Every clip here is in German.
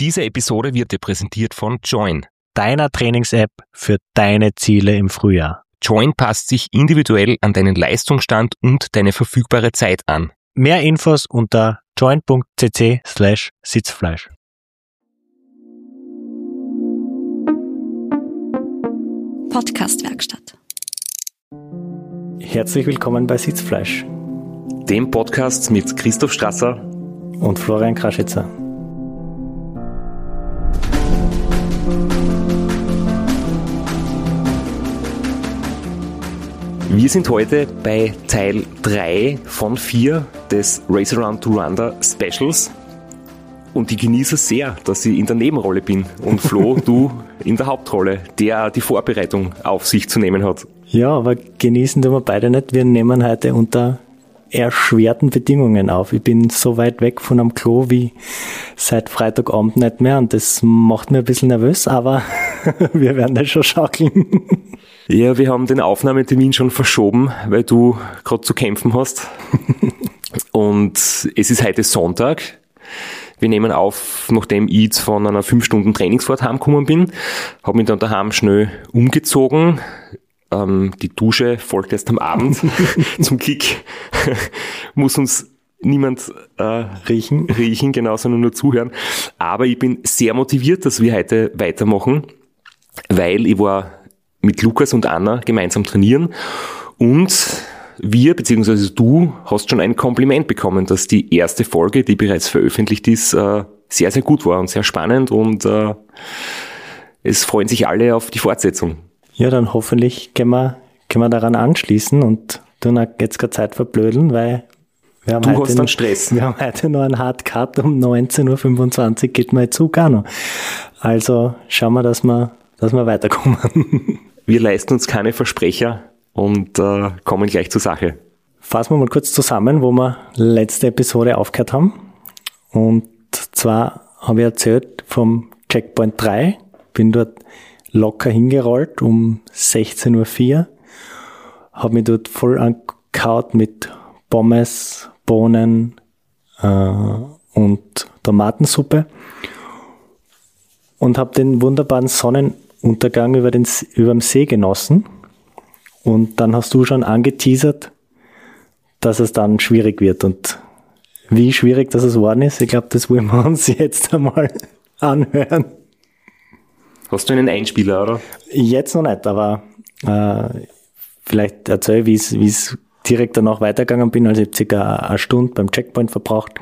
Diese Episode wird dir präsentiert von Join, deiner Trainings-App für deine Ziele im Frühjahr. Join passt sich individuell an deinen Leistungsstand und deine verfügbare Zeit an. Mehr Infos unter join.cc/Sitzfleisch. Podcast-Werkstatt. Herzlich willkommen bei Sitzfleisch, Dem Podcast mit Christoph Strasser und Florian Kraschitzer. Wir sind heute bei Teil 3 von 4 des Race Around Rwanda Specials und ich genieße sehr, dass ich in der Nebenrolle bin und Flo, du in der Hauptrolle, der die Vorbereitung auf sich zu nehmen hat. Ja, aber genießen tun wir beide nicht. Wir nehmen heute unter erschwerten Bedingungen auf. Ich bin so weit weg von am Klo wie seit Freitagabend nicht mehr und das macht mir ein bisschen nervös, aber wir werden das schon schaukeln. Ja, wir haben den Aufnahmetermin schon verschoben, weil du gerade zu kämpfen hast. Und es ist heute Sonntag. Wir nehmen auf, nachdem ich jetzt von einer 5 Stunden Trainingsfahrt heimgekommen bin. Habe mich dann daheim schnell umgezogen. Die Dusche folgt erst am Abend zum Kick. Muss uns niemand riechen, genau, sondern nur zuhören. Aber ich bin sehr motiviert, dass wir heute weitermachen, weil ich war mit Lukas und Anna gemeinsam trainieren und wir, beziehungsweise du, hast schon ein Kompliment bekommen, dass die erste Folge, die bereits veröffentlicht ist, sehr, sehr gut war und sehr spannend und es freuen sich alle auf die Fortsetzung. Ja, dann hoffentlich können wir daran anschließen und tun jetzt keine Zeit verblödeln, weil wir haben hast dann Stress. Wir haben heute noch einen Hardcut um 19.25 Uhr, geht mein Zug auch noch. Also schauen wir, dass wir weiterkommen. Wir leisten uns keine Versprecher und kommen gleich zur Sache. Fassen wir mal kurz zusammen, wo wir letzte Episode aufgehört haben. Und zwar habe ich erzählt vom Checkpoint 3. Bin dort locker hingerollt um 16.04 Uhr. Habe mich dort voll angehaut mit Pommes, Bohnen und Tomatensuppe. Und habe den wunderbaren Sonnenuntergang über dem See genossen. Und dann hast du schon angeteasert, dass es dann schwierig wird. Und wie schwierig das geworden ist, ich glaube, das wollen wir uns jetzt einmal anhören. Hast du einen Einspieler, oder? Jetzt noch nicht, aber vielleicht erzähle ich, wie es direkt danach weitergegangen bin. Also ich habe circa eine Stunde beim Checkpoint verbracht,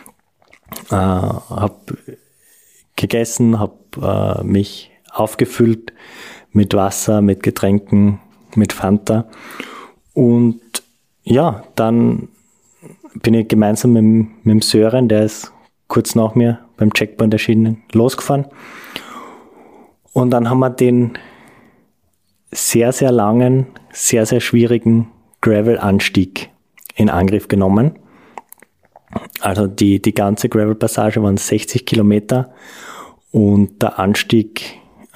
habe gegessen, habe mich aufgefüllt mit Wasser, mit Getränken, mit Fanta. Und ja, dann bin ich gemeinsam mit dem Sören, der ist kurz nach mir beim Checkpoint erschienen, losgefahren. Und dann haben wir den sehr, sehr langen, sehr, sehr schwierigen Gravel-Anstieg in Angriff genommen. Also die ganze Gravel-Passage waren 60 Kilometer und der Anstieg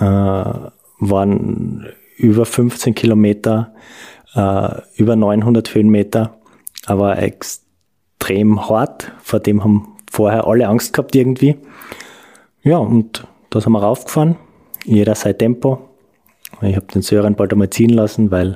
waren über 15 Kilometer, über 900 Höhenmeter, aber extrem hart. Vor dem haben vorher alle Angst gehabt irgendwie. Ja, und da sind wir raufgefahren. Jeder sein Tempo. Ich habe den Sören bald einmal ziehen lassen, weil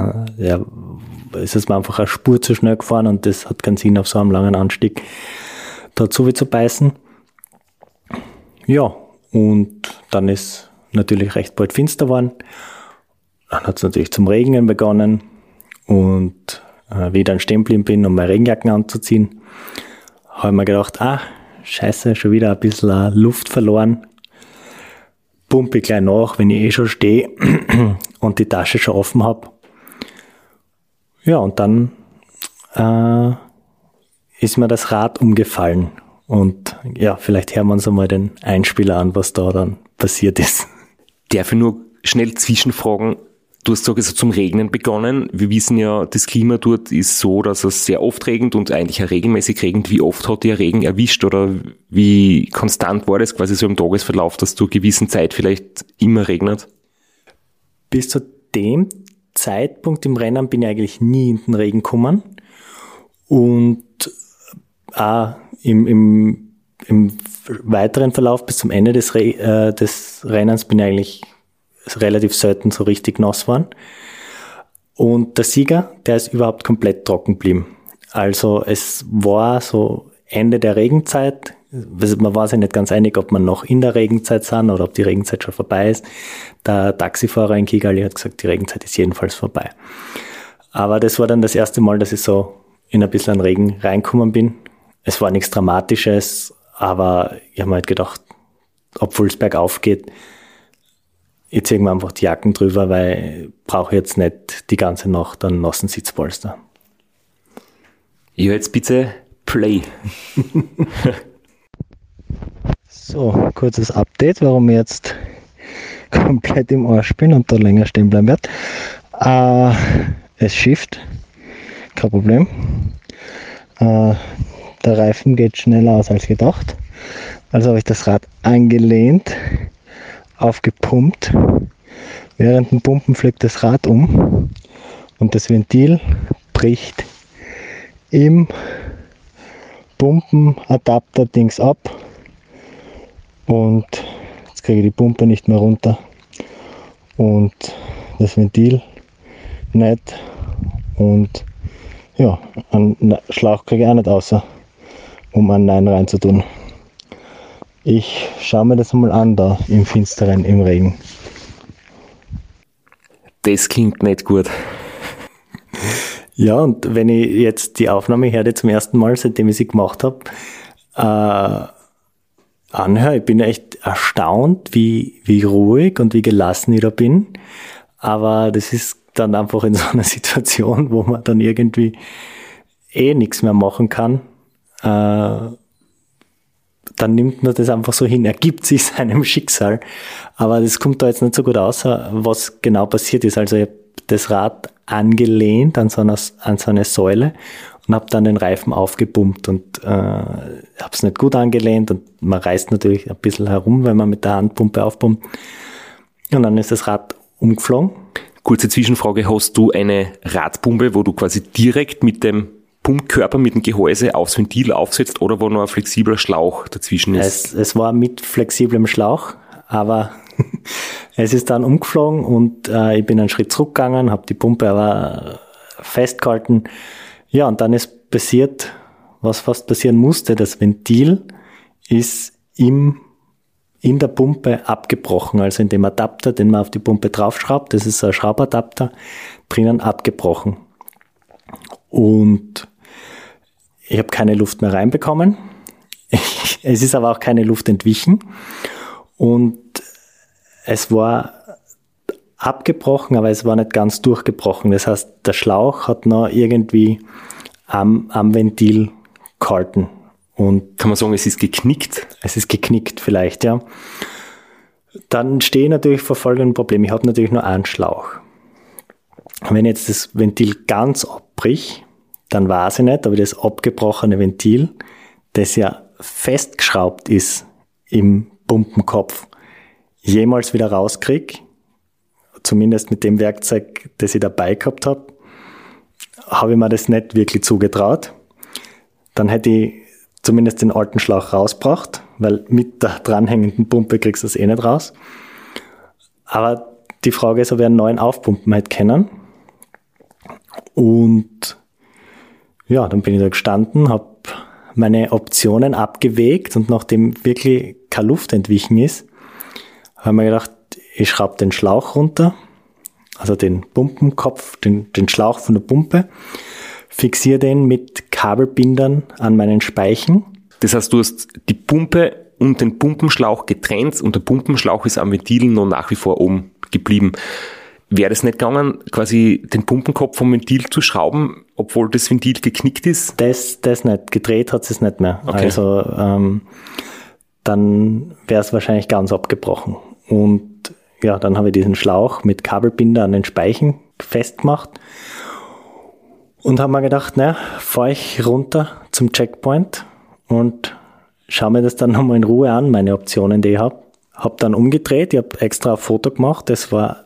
es ist mir einfach eine Spur zu schnell gefahren und das hat keinen Sinn auf so einem langen Anstieg dazu zu beißen. Ja, und dann ist natürlich recht bald finster geworden. Dann hat es natürlich zum Regnen begonnen und wie ich dann stehen geblieben bin, um meine Regenjacken anzuziehen, habe ich mir gedacht, scheiße, schon wieder ein bisschen Luft verloren. Pumpe ich gleich nach, wenn ich schon stehe und die Tasche schon offen habe. Ja, und dann ist mir das Rad umgefallen. Und ja, vielleicht hören wir uns einmal den Einspieler an, was da dann passiert ist. Darf ich nur schnell zwischenfragen? Du hast gesagt, es hat zum Regnen begonnen. Wir wissen ja, das Klima dort ist so, dass es sehr oft regnet und eigentlich auch regelmäßig regnet. Wie oft hat dir Regen erwischt oder wie konstant war das quasi so im Tagesverlauf, dass zu einer gewissen Zeit vielleicht immer regnet? Bis zu dem Zeitpunkt im Rennen bin ich eigentlich nie in den Regen gekommen. Und auch im im weiteren Verlauf bis zum Ende des Rennens bin ich eigentlich relativ selten so richtig nass geworden. Und der Sieger, der ist überhaupt komplett trocken geblieben. Also es war so Ende der Regenzeit. Man war sich nicht ganz einig, ob man noch in der Regenzeit sind oder ob die Regenzeit schon vorbei ist. Der Taxifahrer in Kigali hat gesagt, die Regenzeit ist jedenfalls vorbei. Aber das war dann das erste Mal, dass ich so in ein bisschen Regen reinkommen bin. Es war nichts Dramatisches, aber ich habe mir halt gedacht, obwohl es bergauf geht, jetzt ziehen wir einfach die Jacken drüber, weil ich brauche jetzt nicht die ganze Nacht einen nassen Sitzpolster. Ja, jetzt bitte Play. So, kurzes Update, warum ich jetzt komplett im Arsch bin und da länger stehen bleiben werde. Es schifft, kein Problem. Der Reifen geht schneller aus als gedacht. Also habe ich das Rad angelehnt, aufgepumpt. Während dem Pumpen fliegt das Rad um und das Ventil bricht im Pumpenadapter-Dings ab. Und jetzt kriege ich die Pumpe nicht mehr runter und das Ventil nicht und ja, einen Schlauch kriege ich auch nicht außer, um einen Nein reinzutun. Ich schaue mir das mal an da im Finsteren, im Regen. Das klingt nicht gut. Ja, und wenn ich jetzt die Aufnahme höre zum ersten Mal, seitdem ich sie gemacht habe, anhöre, ich bin echt erstaunt, wie ruhig und wie gelassen ich da bin. Aber das ist dann einfach in so einer Situation, wo man dann irgendwie nichts mehr machen kann. Dann nimmt man das einfach so hin, ergibt sich seinem Schicksal. Aber das kommt da jetzt nicht so gut aus, was genau passiert ist. Also ich habe das Rad angelehnt an so eine Säule und habe dann den Reifen aufgepumpt und habe es nicht gut angelehnt und man reißt natürlich ein bisschen herum, wenn man mit der Handpumpe aufpumpt. Und dann ist das Rad umgeflogen. Kurze Zwischenfrage, hast du eine Radpumpe, wo du quasi direkt mit dem Pumpkörper, mit dem Gehäuse aufs Ventil aufsetzt oder wo noch ein flexibler Schlauch dazwischen ist? Es war mit flexiblem Schlauch, aber es ist dann umgeflogen und ich bin einen Schritt zurückgegangen, habe die Pumpe aber festgehalten. Ja, und dann ist passiert, was fast passieren musste. Das Ventil ist in der Pumpe abgebrochen, also in dem Adapter, den man auf die Pumpe draufschraubt. Das ist ein Schraubadapter, drinnen abgebrochen. Und ich habe keine Luft mehr reinbekommen. Es ist aber auch keine Luft entwichen. Und es war abgebrochen, aber es war nicht ganz durchgebrochen. Das heißt, der Schlauch hat noch irgendwie am Ventil gehalten. Und kann man sagen, es ist geknickt? Es ist geknickt vielleicht, ja. Dann stehe ich natürlich vor folgendem Problem. Ich habe natürlich nur einen Schlauch. Wenn jetzt das Ventil ganz abbricht, dann weiß ich nicht, ob ich das abgebrochene Ventil, das ja festgeschraubt ist im Pumpenkopf, jemals wieder rauskriege. Zumindest mit dem Werkzeug, das ich dabei gehabt habe, habe ich mir das nicht wirklich zugetraut. Dann hätte ich zumindest den alten Schlauch rausgebracht, weil mit der dranhängenden Pumpe kriegst du das nicht raus. Aber die Frage ist, ob ich einen neuen aufpumpen hätte können. Und ja, dann bin ich da gestanden, habe meine Optionen abgewägt und nachdem wirklich keine Luft entwichen ist, habe ich mir gedacht, ich schraube den Schlauch runter, also den Pumpenkopf, den Schlauch von der Pumpe, fixiere den mit Kabelbindern an meinen Speichen. Das heißt, du hast die Pumpe und den Pumpenschlauch getrennt und der Pumpenschlauch ist am Ventil noch nach wie vor oben geblieben. Wäre das nicht gegangen, quasi den Pumpenkopf vom Ventil zu schrauben, obwohl das Ventil geknickt ist? Das nicht. Gedreht hat es nicht mehr. Okay. Also dann wäre es wahrscheinlich ganz abgebrochen. Und ja, dann habe ich diesen Schlauch mit Kabelbinder an den Speichen festgemacht und habe mir gedacht, fahre ich runter zum Checkpoint und schaue mir das dann nochmal in Ruhe an, meine Optionen, die ich habe. Habe dann umgedreht, ich habe extra ein Foto gemacht, das war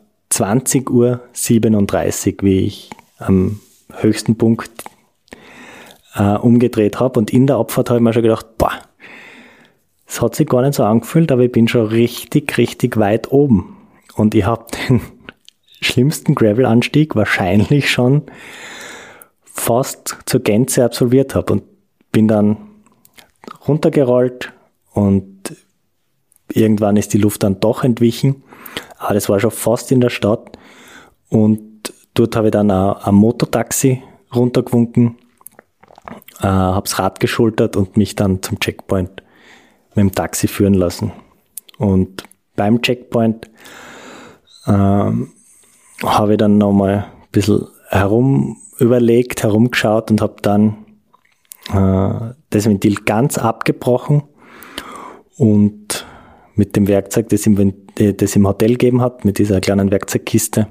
20:37 Uhr, wie ich am höchsten Punkt umgedreht habe. Und in der Abfahrt habe ich mir schon gedacht, es hat sich gar nicht so angefühlt, aber ich bin schon richtig, richtig weit oben. Und ich habe den schlimmsten Gravel-Anstieg wahrscheinlich schon fast zur Gänze absolviert habe und bin dann runtergerollt und irgendwann ist die Luft dann doch entwichen. Aber das war schon fast in der Stadt und dort habe ich dann ein Motortaxi runtergewunken, habe das Rad geschultert und mich dann zum Checkpoint mit dem Taxi führen lassen. Und beim Checkpoint habe ich dann nochmal ein bisschen herumgeschaut und habe dann das Ventil ganz abgebrochen und mit dem Werkzeug, das im Hotel gegeben hat, mit dieser kleinen Werkzeugkiste,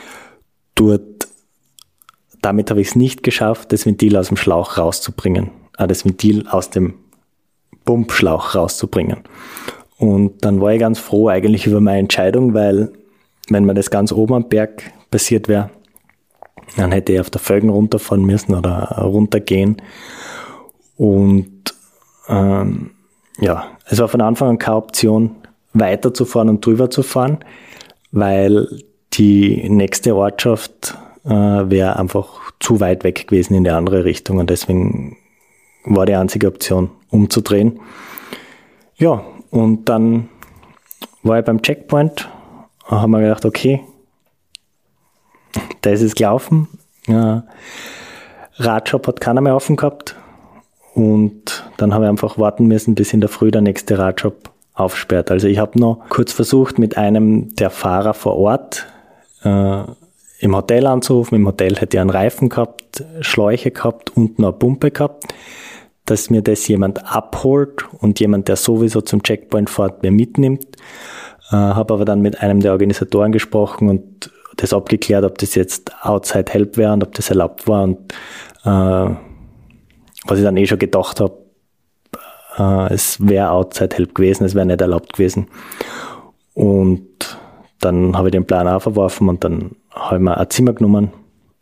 damit habe ich es nicht geschafft, das Ventil aus dem Schlauch rauszubringen, das Ventil aus dem Pumpschlauch rauszubringen. Und dann war ich ganz froh eigentlich über meine Entscheidung, weil wenn mir das ganz oben am Berg passiert wäre, dann hätte ich auf der Felgen runterfahren müssen oder runtergehen. Und es war von Anfang an keine Option, weiterzufahren und drüber zu fahren, weil die nächste Ortschaft wäre einfach zu weit weg gewesen in die andere Richtung und deswegen war die einzige Option, umzudrehen. Ja, und dann war ich beim Checkpoint, haben wir gedacht, okay, da ist es gelaufen. Radshop hat keiner mehr offen gehabt und dann habe ich einfach warten müssen, bis in der Früh der nächste Radshop aufsperrt. Also ich habe noch kurz versucht, mit einem der Fahrer vor Ort im Hotel anzurufen. Im Hotel hätte ich einen Reifen gehabt, Schläuche gehabt und noch eine Pumpe gehabt, dass mir das jemand abholt und jemand, der sowieso zum Checkpoint fährt, mir mitnimmt. Habe aber dann mit einem der Organisatoren gesprochen und das abgeklärt, ob das jetzt Outside Help wäre und ob das erlaubt war. Und was ich dann schon gedacht habe, es wäre Outside Help gewesen, es wäre nicht erlaubt gewesen. Und dann habe ich den Plan auch verworfen und dann habe ich mir ein Zimmer genommen,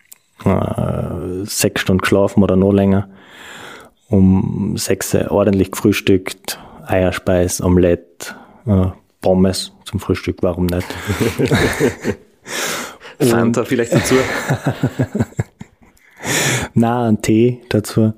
6 Stunden geschlafen oder noch länger, um 6 ordentlich gefrühstückt, Eierspeis, Omelette, Pommes zum Frühstück, warum nicht? Fanta vielleicht dazu? Na, einen Tee dazu.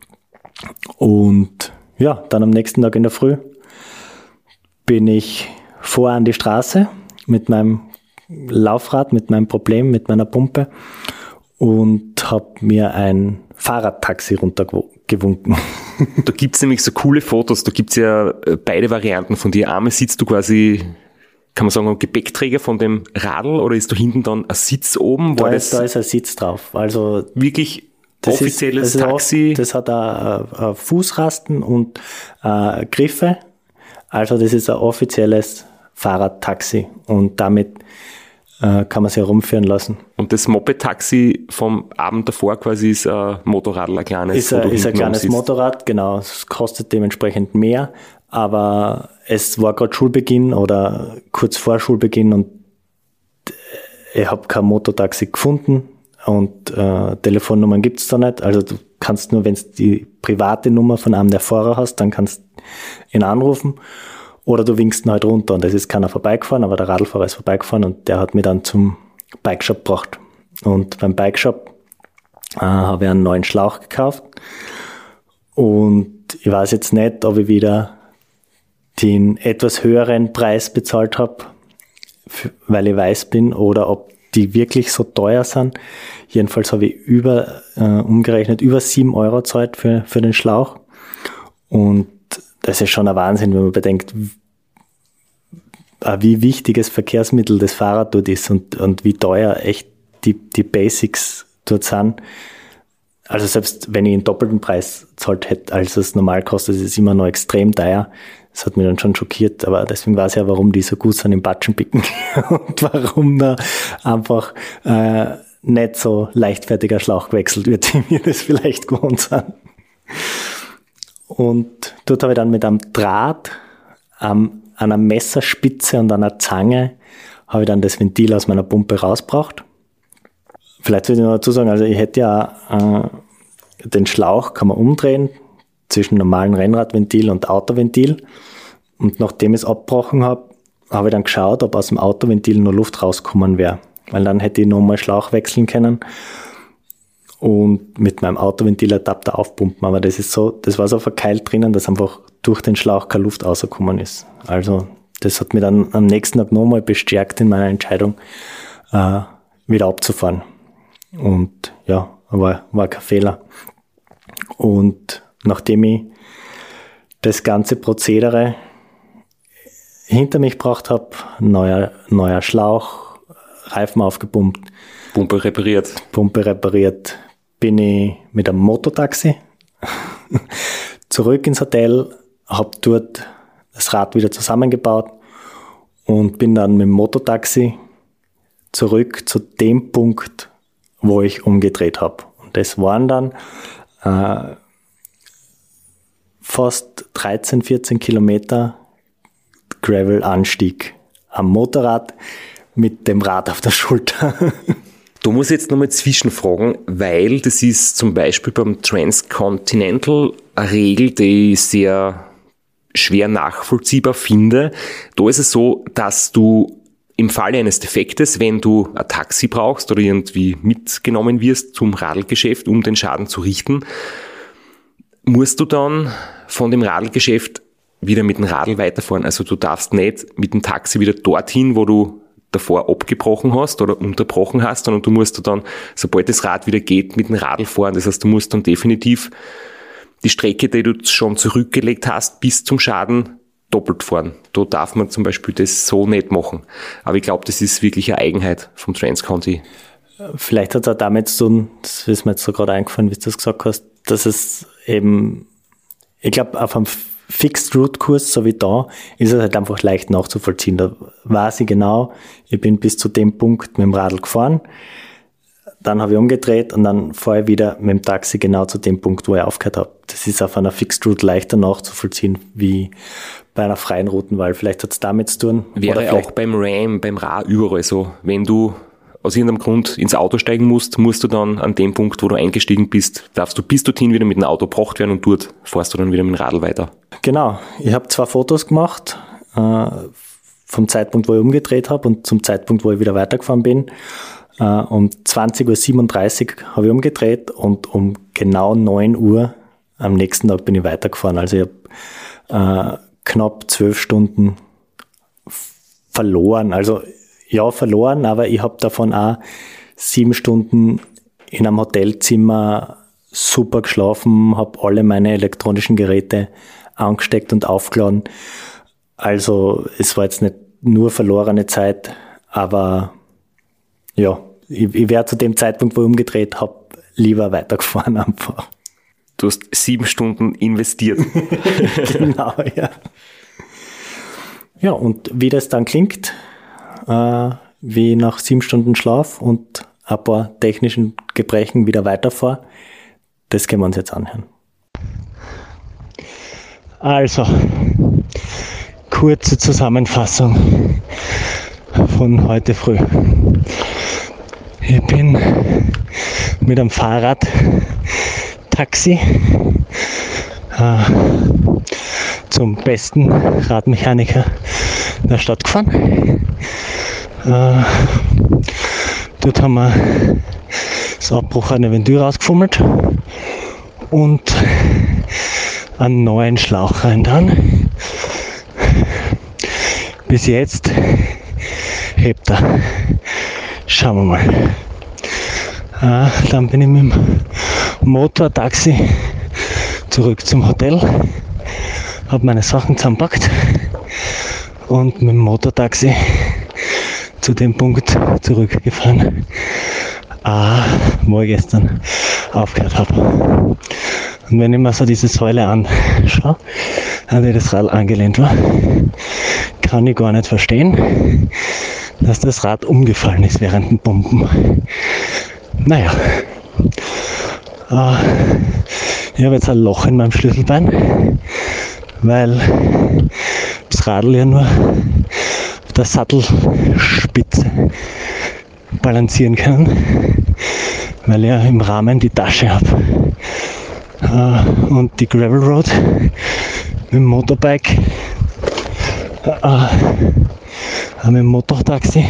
Und ja, dann am nächsten Tag in der Früh bin ich vor an die Straße mit meinem Laufrad, mit meinem Problem, mit meiner Pumpe und habe mir ein Fahrradtaxi runtergewunken. Da gibt's nämlich so coole Fotos, da gibt's ja beide Varianten von dir. Einmal sitzt du quasi, kann man sagen, am Gepäckträger von dem Radl oder ist da hinten dann ein Sitz oben? Da ist ein Sitz drauf. Also wirklich offizielles Taxi? Das hat ein Fußrasten und Griffe. Also das ist ein offizielles Fahrradtaxi und damit kann man sich herumführen lassen. Und das Moped-Taxi vom Abend davor quasi ist ein Motorrad, ein kleines. Ist ein kleines Motorrad, genau. Es kostet dementsprechend mehr, aber es war gerade Schulbeginn oder kurz vor Schulbeginn und ich habe kein Motortaxi gefunden und Telefonnummern gibt's da nicht. Also du kannst nur, wenn du die private Nummer von einem der Fahrer hast, dann kannst du ihn anrufen. Oder du winkst ihn halt runter und es ist keiner vorbeigefahren, aber der Radlfahrer ist vorbeigefahren und der hat mich dann zum Bikeshop gebracht. Und beim Bikeshop habe ich einen neuen Schlauch gekauft und ich weiß jetzt nicht, ob ich wieder den etwas höheren Preis bezahlt habe, weil ich weiß bin, oder ob die wirklich so teuer sind. Jedenfalls habe ich umgerechnet über 7 € gezahlt für den Schlauch und das ist schon ein Wahnsinn, wenn man bedenkt, wie wichtiges Verkehrsmittel das Fahrrad dort ist und wie teuer echt die Basics dort sind. Also selbst wenn ich einen doppelten Preis gezahlt hätte, als es normal kostet, ist es immer noch extrem teuer. Das hat mich dann schon schockiert, aber deswegen weiß ich ja, warum die so gut sind im Batschenpicken und warum da einfach nicht so leichtfertiger Schlauch gewechselt wird, wie wir das vielleicht gewohnt sind. Und dort habe ich dann mit einem Draht, einer Messerspitze und einer Zange, habe ich dann das Ventil aus meiner Pumpe rausgebracht. Vielleicht würde ich noch dazu sagen, also ich hätte ja den Schlauch kann man umdrehen zwischen normalen Rennradventil und Autoventil. Und nachdem ich es abgebrochen habe, habe ich dann geschaut, ob aus dem Autoventil noch Luft rauskommen wäre. Weil dann hätte ich nochmal Schlauch wechseln können und mit meinem Autoventiladapter aufpumpen. Aber das war so verkeilt drinnen, dass einfach durch den Schlauch keine Luft rausgekommen ist. Also das hat mich dann am nächsten Tag nochmal bestärkt in meiner Entscheidung, wieder abzufahren. Und ja, war kein Fehler. Und nachdem ich das ganze Prozedere hinter mich gebracht habe, neuer Schlauch, Reifen aufgepumpt, Pumpe repariert, bin ich mit einem Mototaxi zurück ins Hotel, habe dort das Rad wieder zusammengebaut und bin dann mit dem Mototaxi zurück zu dem Punkt, wo ich umgedreht habe. Und das waren dann fast 13, 14 Kilometer Gravel-Anstieg am Motorrad mit dem Rad auf der Schulter. Da muss ich jetzt nochmal zwischenfragen, weil das ist zum Beispiel beim Transcontinental eine Regel, die ich sehr schwer nachvollziehbar finde. Da ist es so, dass du im Falle eines Defektes, wenn du ein Taxi brauchst oder irgendwie mitgenommen wirst zum Radlgeschäft, um den Schaden zu richten, musst du dann von dem Radlgeschäft wieder mit dem Radl weiterfahren. Also du darfst nicht mit dem Taxi wieder dorthin, wo du davor abgebrochen hast oder unterbrochen hast, sondern du musst dann, sobald das Rad wieder geht, mit dem Radl fahren. Das heißt, du musst dann definitiv die Strecke, die du schon zurückgelegt hast, bis zum Schaden doppelt fahren. Da darf man zum Beispiel das so nicht machen. Aber ich glaube, das ist wirklich eine Eigenheit vom Transconti. Vielleicht hat es auch damit zu tun, das ist mir jetzt so gerade eingefallen, wie du das gesagt hast, dass es eben, ich glaube, auf einem Fixed-Route-Kurs, so wie da, ist es halt einfach leicht nachzuvollziehen. Da weiß ich genau, ich bin bis zu dem Punkt mit dem Radl gefahren, dann habe ich umgedreht und dann fahre ich wieder mit dem Taxi genau zu dem Punkt, wo ich aufgehört habe. Das ist auf einer Fixed-Route leichter nachzuvollziehen, wie bei einer freien Routenwahl. Vielleicht hat es damit zu tun. Wäre auch beim Ram, beim Ra überall so. Wenn du aus irgendeinem Grund ins Auto steigen musst du dann an dem Punkt, wo du eingestiegen bist, darfst du bis dorthin wieder mit dem Auto gebracht werden und dort fährst du dann wieder mit dem Radl weiter. Genau. Ich habe 2 Fotos gemacht, vom Zeitpunkt, wo ich umgedreht habe und zum Zeitpunkt, wo ich wieder weitergefahren bin. Um 20.37 Uhr habe ich umgedreht und um genau 9 Uhr am nächsten Tag bin ich weitergefahren. Also ich habe knapp 12 Stunden verloren. Also ja, verloren, aber ich habe davon auch 7 Stunden in einem Hotelzimmer super geschlafen, habe alle meine elektronischen Geräte angesteckt und aufgeladen. Also es war jetzt nicht nur verlorene Zeit, aber ja, ich wäre zu dem Zeitpunkt, wo ich umgedreht habe, lieber weitergefahren einfach. Du hast 7 Stunden investiert. Genau, ja. Ja, und wie das dann klingt, wie nach 7 Stunden Schlaf und ein paar technischen Gebrechen wieder weiterfahre, das können wir uns jetzt anhören. Also, kurze Zusammenfassung von heute früh. Ich bin mit einem Fahrrad Taxi zum besten Radmechaniker der Stadt gefahren. Dort haben wir das Abbruch einer Ventil rausgefummelt und einen neuen Schlauch rein dann. Bis jetzt hebt er. Schauen wir mal. Dann bin ich mit dem Motortaxi zurück zum Hotel, habe meine Sachen zusammengepackt und mit dem Motortaxi zu dem Punkt zurückgefahren, wo ich gestern aufgehört habe. Und wenn ich mir so diese Säule anschaue, an der das Rad angelehnt war, kann ich gar nicht verstehen, dass das Rad umgefallen ist während dem Pumpen. Naja, ich habe jetzt ein Loch in meinem Schlüsselbein, weil das Radl ja nur auf der Sattelspitze balancieren kann, weil ich ja im Rahmen die Tasche habe. Und die Gravel Road mit dem Motorbike mit dem Motortaxi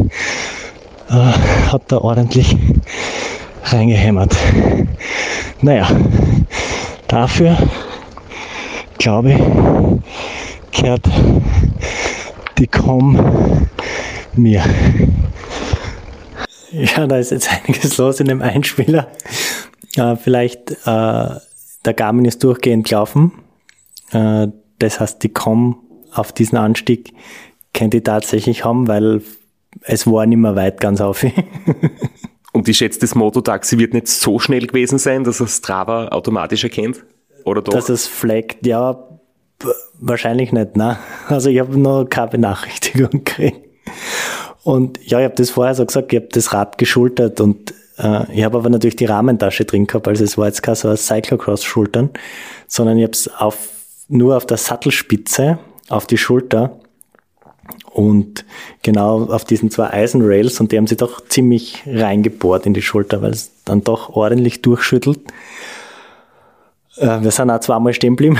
hat da ordentlich reingehämmert. Naja, dafür, glaube ich, kehrt die Com mir. Ja, da ist jetzt einiges los in dem Einspieler. Vielleicht, der Garmin ist durchgehend gelaufen. Das heißt, die Com auf diesen Anstieg könnte ich tatsächlich haben, weil es war nicht mehr weit ganz auf. Und ich schätze, das Mototaxi wird nicht so schnell gewesen sein, dass es Strava automatisch erkennt? Oder doch? Dass es flaggt, ja, wahrscheinlich nicht, ne? Also ich habe noch keine Benachrichtigung gekriegt. Und ja, ich habe das vorher so gesagt, ich habe das Rad geschultert und ich habe aber natürlich die Rahmentasche drin gehabt, also es war jetzt kein so ein Cyclocross-Schultern, sondern ich habe es nur auf der Sattelspitze, auf die Schulter und genau auf diesen 2 Eisenrails und die haben sich doch ziemlich reingebohrt in die Schulter, weil es dann doch ordentlich durchschüttelt. Wir sind auch 2-mal stehen geblieben.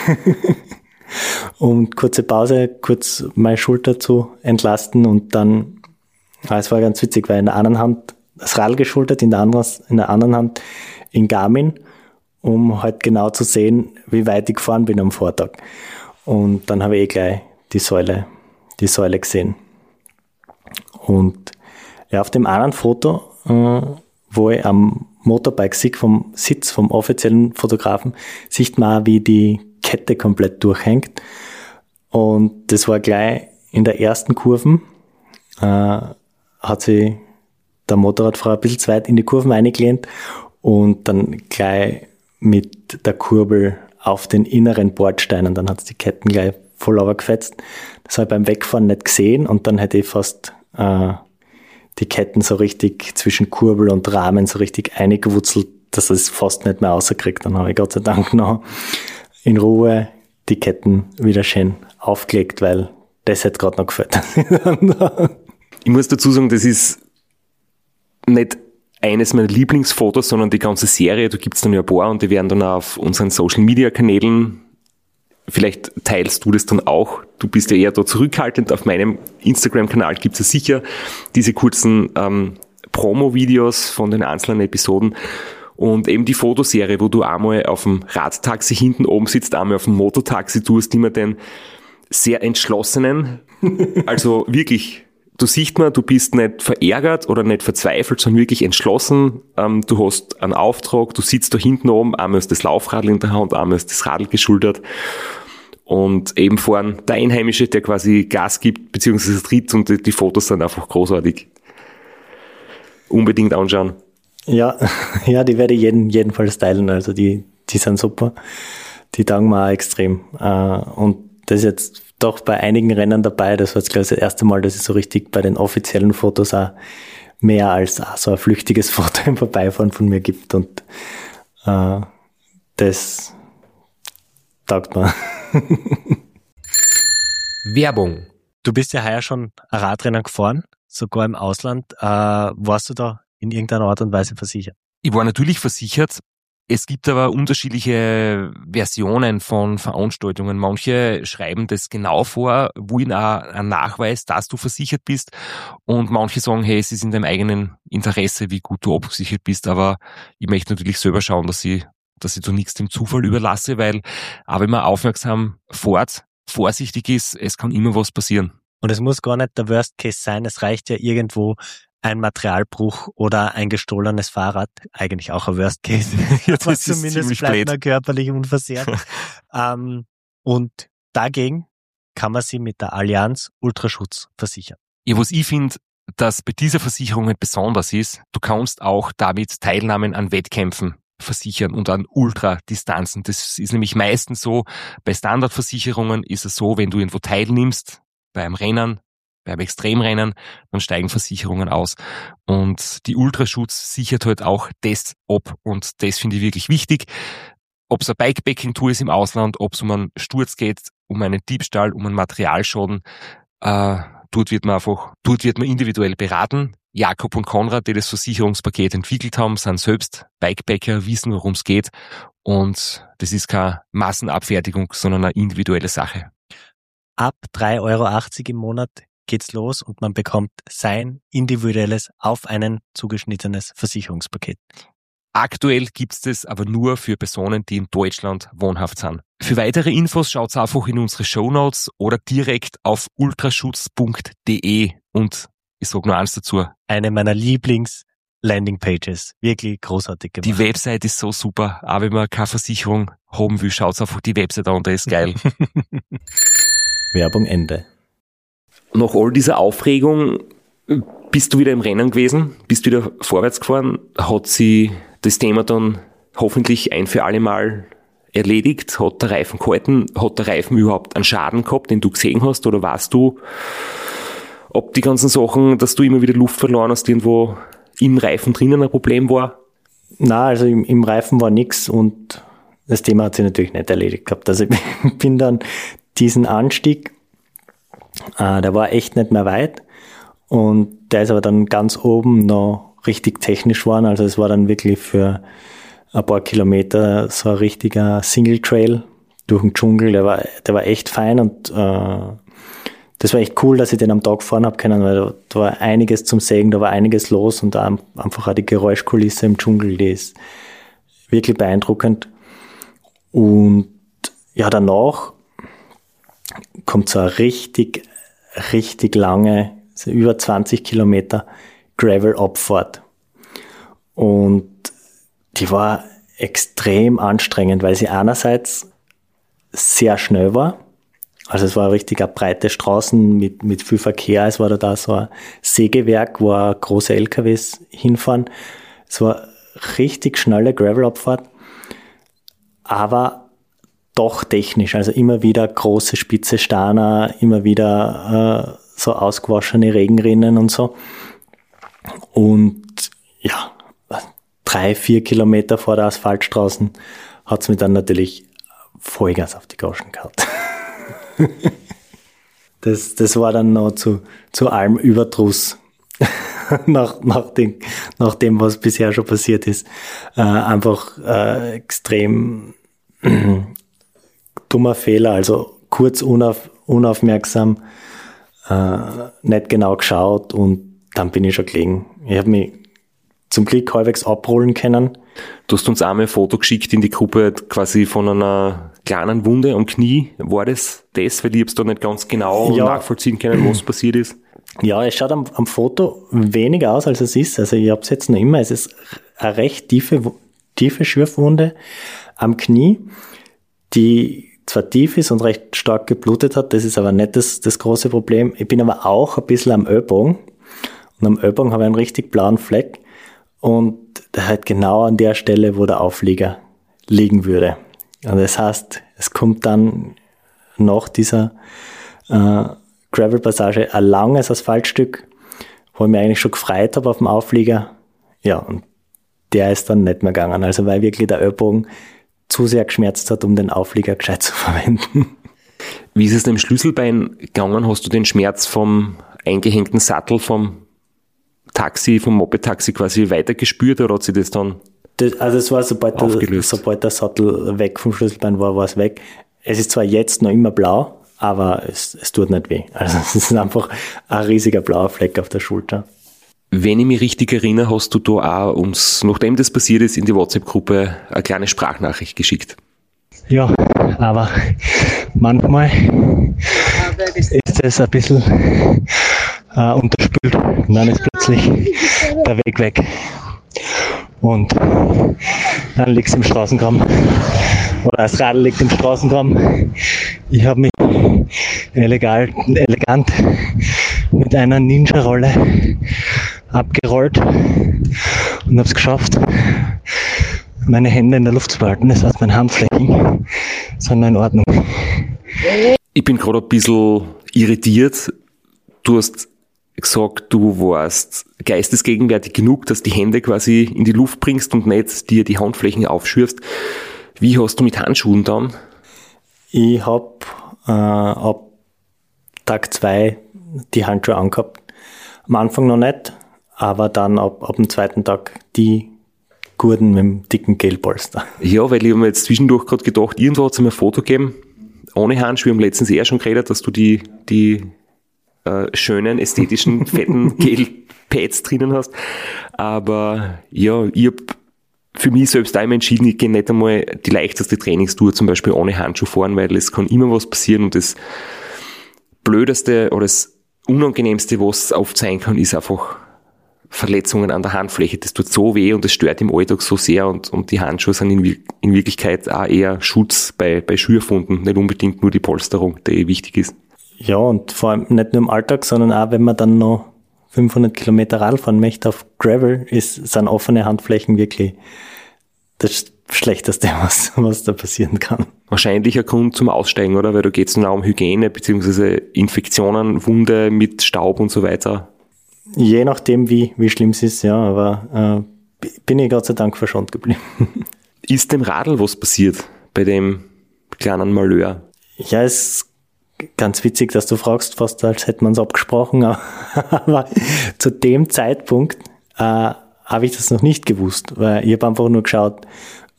Und kurze Pause, kurz meine Schulter zu entlasten und dann, es war ganz witzig, weil in der einen Hand das Rad geschultert, in der anderen Hand in Garmin, um halt genau zu sehen, wie weit ich gefahren bin am Vortag. Und dann habe ich gleich die Säule gesehen. Und ja, auf dem anderen Foto, wo ich am Motorbike vom Sitz vom offiziellen Fotografen, sieht man auch, wie die Kette komplett durchhängt. Und das war gleich in der ersten Kurve, hat sich der Motorradfahrer ein bisschen zu weit in die Kurven eingelehnt und dann gleich mit der Kurbel auf den inneren Bordsteinen, dann hat es die Ketten gleich voll runtergefetzt. Das habe ich beim Wegfahren nicht gesehen und dann hätte ich fast die Ketten so richtig zwischen Kurbel und Rahmen so richtig eingewurzelt, dass es fast nicht mehr rauskriegt. Dann habe ich Gott sei Dank noch in Ruhe die Ketten wieder schön aufgelegt, weil das hätte gerade noch gefällt. Ich muss dazu sagen, das ist nicht eines meiner Lieblingsfotos, sondern die ganze Serie. Da gibt's dann ja ein paar und die werden dann auf unseren Social-Media-Kanälen, vielleicht teilst du das dann auch. Du bist ja eher da zurückhaltend. Auf meinem Instagram-Kanal gibt's ja sicher diese kurzen Promo-Videos von den einzelnen Episoden. Und eben die Fotoserie, wo du einmal auf dem Radtaxi hinten oben sitzt, einmal auf dem Mototaxi, du hast immer den sehr entschlossenen, also wirklich, du siehst mal, du bist nicht verärgert oder nicht verzweifelt, sondern wirklich entschlossen. Du hast einen Auftrag, du sitzt da hinten oben, einmal ist das Laufradl in der Hand, einmal ist das Radl geschultert. Und eben vorn der Einheimische, der quasi Gas gibt, beziehungsweise tritt, und die Fotos sind einfach großartig. Unbedingt anschauen. Ja, die werde ich jedenfalls teilen, also die sind super. Die taugen mir auch extrem. Und das ist jetzt doch bei einigen Rennen dabei. Das war jetzt, glaube ich, das erste Mal, dass es so richtig bei den offiziellen Fotos auch mehr als so ein flüchtiges Foto im Vorbeifahren von mir gibt. Und das taugt mir. Werbung. Du bist ja heuer schon ein Radrennen gefahren, sogar im Ausland. Warst du da in irgendeiner Art und Weise versichert? Ich war natürlich versichert. Es gibt aber unterschiedliche Versionen von Veranstaltungen. Manche schreiben das genau vor, wollen auch einen Nachweis, dass du versichert bist. Und manche sagen, hey, es ist in deinem eigenen Interesse, wie gut du abgesichert bist. Aber ich möchte natürlich selber schauen, dass ich da nichts dem Zufall überlasse, weil auch wenn man aufmerksam fährt, vorsichtig ist, es kann immer was passieren. Und es muss gar nicht der Worst Case sein. Es reicht ja irgendwo ein Materialbruch oder ein gestohlenes Fahrrad, eigentlich auch ein Worst Case. Ja, das ist zumindest bleibt man körperlich unversehrt. Und dagegen kann man sie mit der Allianz Ultraschutz versichern. Ja, was ich finde, dass bei dieser Versicherung halt besonders ist, du kannst auch damit Teilnahmen an Wettkämpfen versichern und an Ultradistanzen. Das ist nämlich meistens so, bei Standardversicherungen ist es so, wenn du irgendwo teilnimmst, bei einem Rennen, bei einem Extremrennen, dann steigen Versicherungen aus. Und die Ultraschutz sichert halt auch das ab. Und das finde ich wirklich wichtig. Ob es eine Bikepacking-Tour ist im Ausland, ob es um einen Sturz geht, um einen Diebstahl, um einen Materialschaden, dort wird man individuell beraten. Jakob und Konrad, die das Versicherungspaket entwickelt haben, sind selbst Bikepacker, wissen, worum es geht. Und das ist keine Massenabfertigung, sondern eine individuelle Sache. ab 3,80 € im Monat geht's los und man bekommt sein individuelles, auf einen zugeschnittenes Versicherungspaket. Aktuell gibt's das aber nur für Personen, die in Deutschland wohnhaft sind. Für weitere Infos schaut's einfach in unsere Shownotes oder direkt auf ultraschutz.de und ich sag nur eins dazu. Eine meiner Lieblings-Landingpages. Wirklich großartig gemacht. Die Website ist so super, aber wenn man keine Versicherung haben will, schaut's einfach die Website an, der ist geil. Werbung Ende. Nach all dieser Aufregung bist du wieder im Rennen gewesen, bist wieder vorwärts gefahren, hat sie das Thema dann hoffentlich ein für alle Mal erledigt, hat der Reifen gehalten, hat der Reifen überhaupt einen Schaden gehabt, den du gesehen hast, oder weißt du, ob die ganzen Sachen, dass du immer wieder Luft verloren hast, irgendwo im Reifen drinnen ein Problem war? Na, also im Reifen war nichts und das Thema hat sich natürlich nicht erledigt gehabt. Also ich bin dann diesen Anstieg, der war echt nicht mehr weit und der ist aber dann ganz oben noch richtig technisch geworden. Also es war dann wirklich für ein paar Kilometer so ein richtiger Single Trail durch den Dschungel. Der war echt fein und das war echt cool, dass ich den am Tag fahren habe können, weil da war einiges zum Sägen, da war einiges los und da einfach auch die Geräuschkulisse im Dschungel, die ist wirklich beeindruckend. Und ja, danach kommt so eine richtig lange, so über 20 Kilometer Gravel-Abfahrt. Und die war extrem anstrengend, weil sie einerseits sehr schnell war. Also es war richtig eine breite Straßen mit viel Verkehr. Es war da so ein Sägewerk, wo auch große LKWs hinfahren. Es war richtig schnelle Gravel-Abfahrt, aber doch technisch. Also immer wieder große spitze Steine, immer wieder so ausgewaschene Regenrinnen und so. Und ja, 3-4 Kilometer vor der Asphaltstraßen hat es mich dann natürlich Vollgas auf die Goschen gehauen. Das war dann noch zu allem Überdruss nach dem, was bisher schon passiert ist. Einfach extrem dummer Fehler, also kurz unaufmerksam, nicht genau geschaut und dann bin ich schon gelegen. Ich habe mich zum Glück halbwegs abrollen können. Du hast uns einmal ein Foto geschickt in die Gruppe quasi von einer kleinen Wunde am Knie. War das? Weil ich habe es da nicht ganz genau nachvollziehen können, was passiert ist. Ja, es schaut am Foto weniger aus, als es ist. Also ich habe es jetzt noch immer. Es ist eine recht tiefe Schürfwunde am Knie, die zwar tief ist und recht stark geblutet hat. Das ist aber nicht das große Problem. Ich bin aber auch ein bisschen am Ellbogen. Und am Ellbogen habe ich einen richtig blauen Fleck. Und halt genau an der Stelle, wo der Auflieger liegen würde. Und das heißt, es kommt dann nach dieser Gravel-Passage ein langes Asphaltstück, wo ich mich eigentlich schon gefreut habe auf dem Auflieger. Ja, und der ist dann nicht mehr gegangen. Also weil wirklich der Ellbogen zu sehr geschmerzt hat, um den Auflieger gescheit zu verwenden. Wie ist es dem Schlüsselbein gegangen? Hast du den Schmerz vom eingehängten Sattel vom Moped-Taxi quasi weitergespürt oder hat sich das dann also es war, sobald der Sattel weg vom Schlüsselbein war es weg. Es ist zwar jetzt noch immer blau, aber es tut nicht weh. Also es ist einfach ein riesiger blauer Fleck auf der Schulter. Wenn ich mich richtig erinnere, hast du da auch uns, nachdem das passiert ist, in die WhatsApp-Gruppe eine kleine Sprachnachricht geschickt. Ja, aber manchmal ist es ein bisschen unterspült und dann ist plötzlich der Weg weg. Und dann liegt es im Straßengraben. Oder das Radl liegt im Straßengraben. Ich habe mich elegant mit einer Ninja-Rolle abgerollt und habe es geschafft, meine Hände in der Luft zu behalten. Das heißt, meine Handflächen sind in Ordnung. Ich bin gerade ein bisschen irritiert. Du hast gesagt, du warst geistesgegenwärtig genug, dass die Hände quasi in die Luft bringst und nicht dir die Handflächen aufschürfst. Wie hast du mit Handschuhen dann? Ich habe ab Tag 2 die Handschuhe angehabt. Am Anfang noch nicht, aber dann ab dem zweiten Tag die Gurten mit dem dicken Gelpolster. Ja, weil ich habe mir jetzt zwischendurch gerade gedacht, irgendwo hat es mir ein Foto gegeben, ohne Handschuhe. Wir haben letztens eher schon geredet, dass du die schönen, ästhetischen, fetten Gel-Pads drinnen hast. Aber ja, ich habe für mich selbst einmal entschieden, ich gehe nicht einmal die leichteste Trainingstour zum Beispiel ohne Handschuh fahren, weil es kann immer was passieren und das Blödeste oder das Unangenehmste, was oft sein kann, ist einfach Verletzungen an der Handfläche. Das tut so weh und das stört im Alltag so sehr und die Handschuhe sind in Wirklichkeit auch eher Schutz bei Schürfunden, nicht unbedingt nur die Polsterung, die wichtig ist. Ja, und vor allem nicht nur im Alltag, sondern auch, wenn man dann noch 500 Kilometer Radl fahren möchte auf Gravel, sind offene Handflächen wirklich das Schlechteste, was da passieren kann. Wahrscheinlich ein Grund zum Aussteigen, oder? Weil da geht es nur um Hygiene bzw. Infektionen, Wunde mit Staub und so weiter. Je nachdem, wie schlimm es ist, ja, aber bin ich Gott sei Dank verschont geblieben. Ist dem Radl was passiert bei dem kleinen Malheur? Ja, ist ganz witzig, dass du fragst, fast als hätte man es abgesprochen, aber zu dem Zeitpunkt habe ich das noch nicht gewusst, weil ich habe einfach nur geschaut,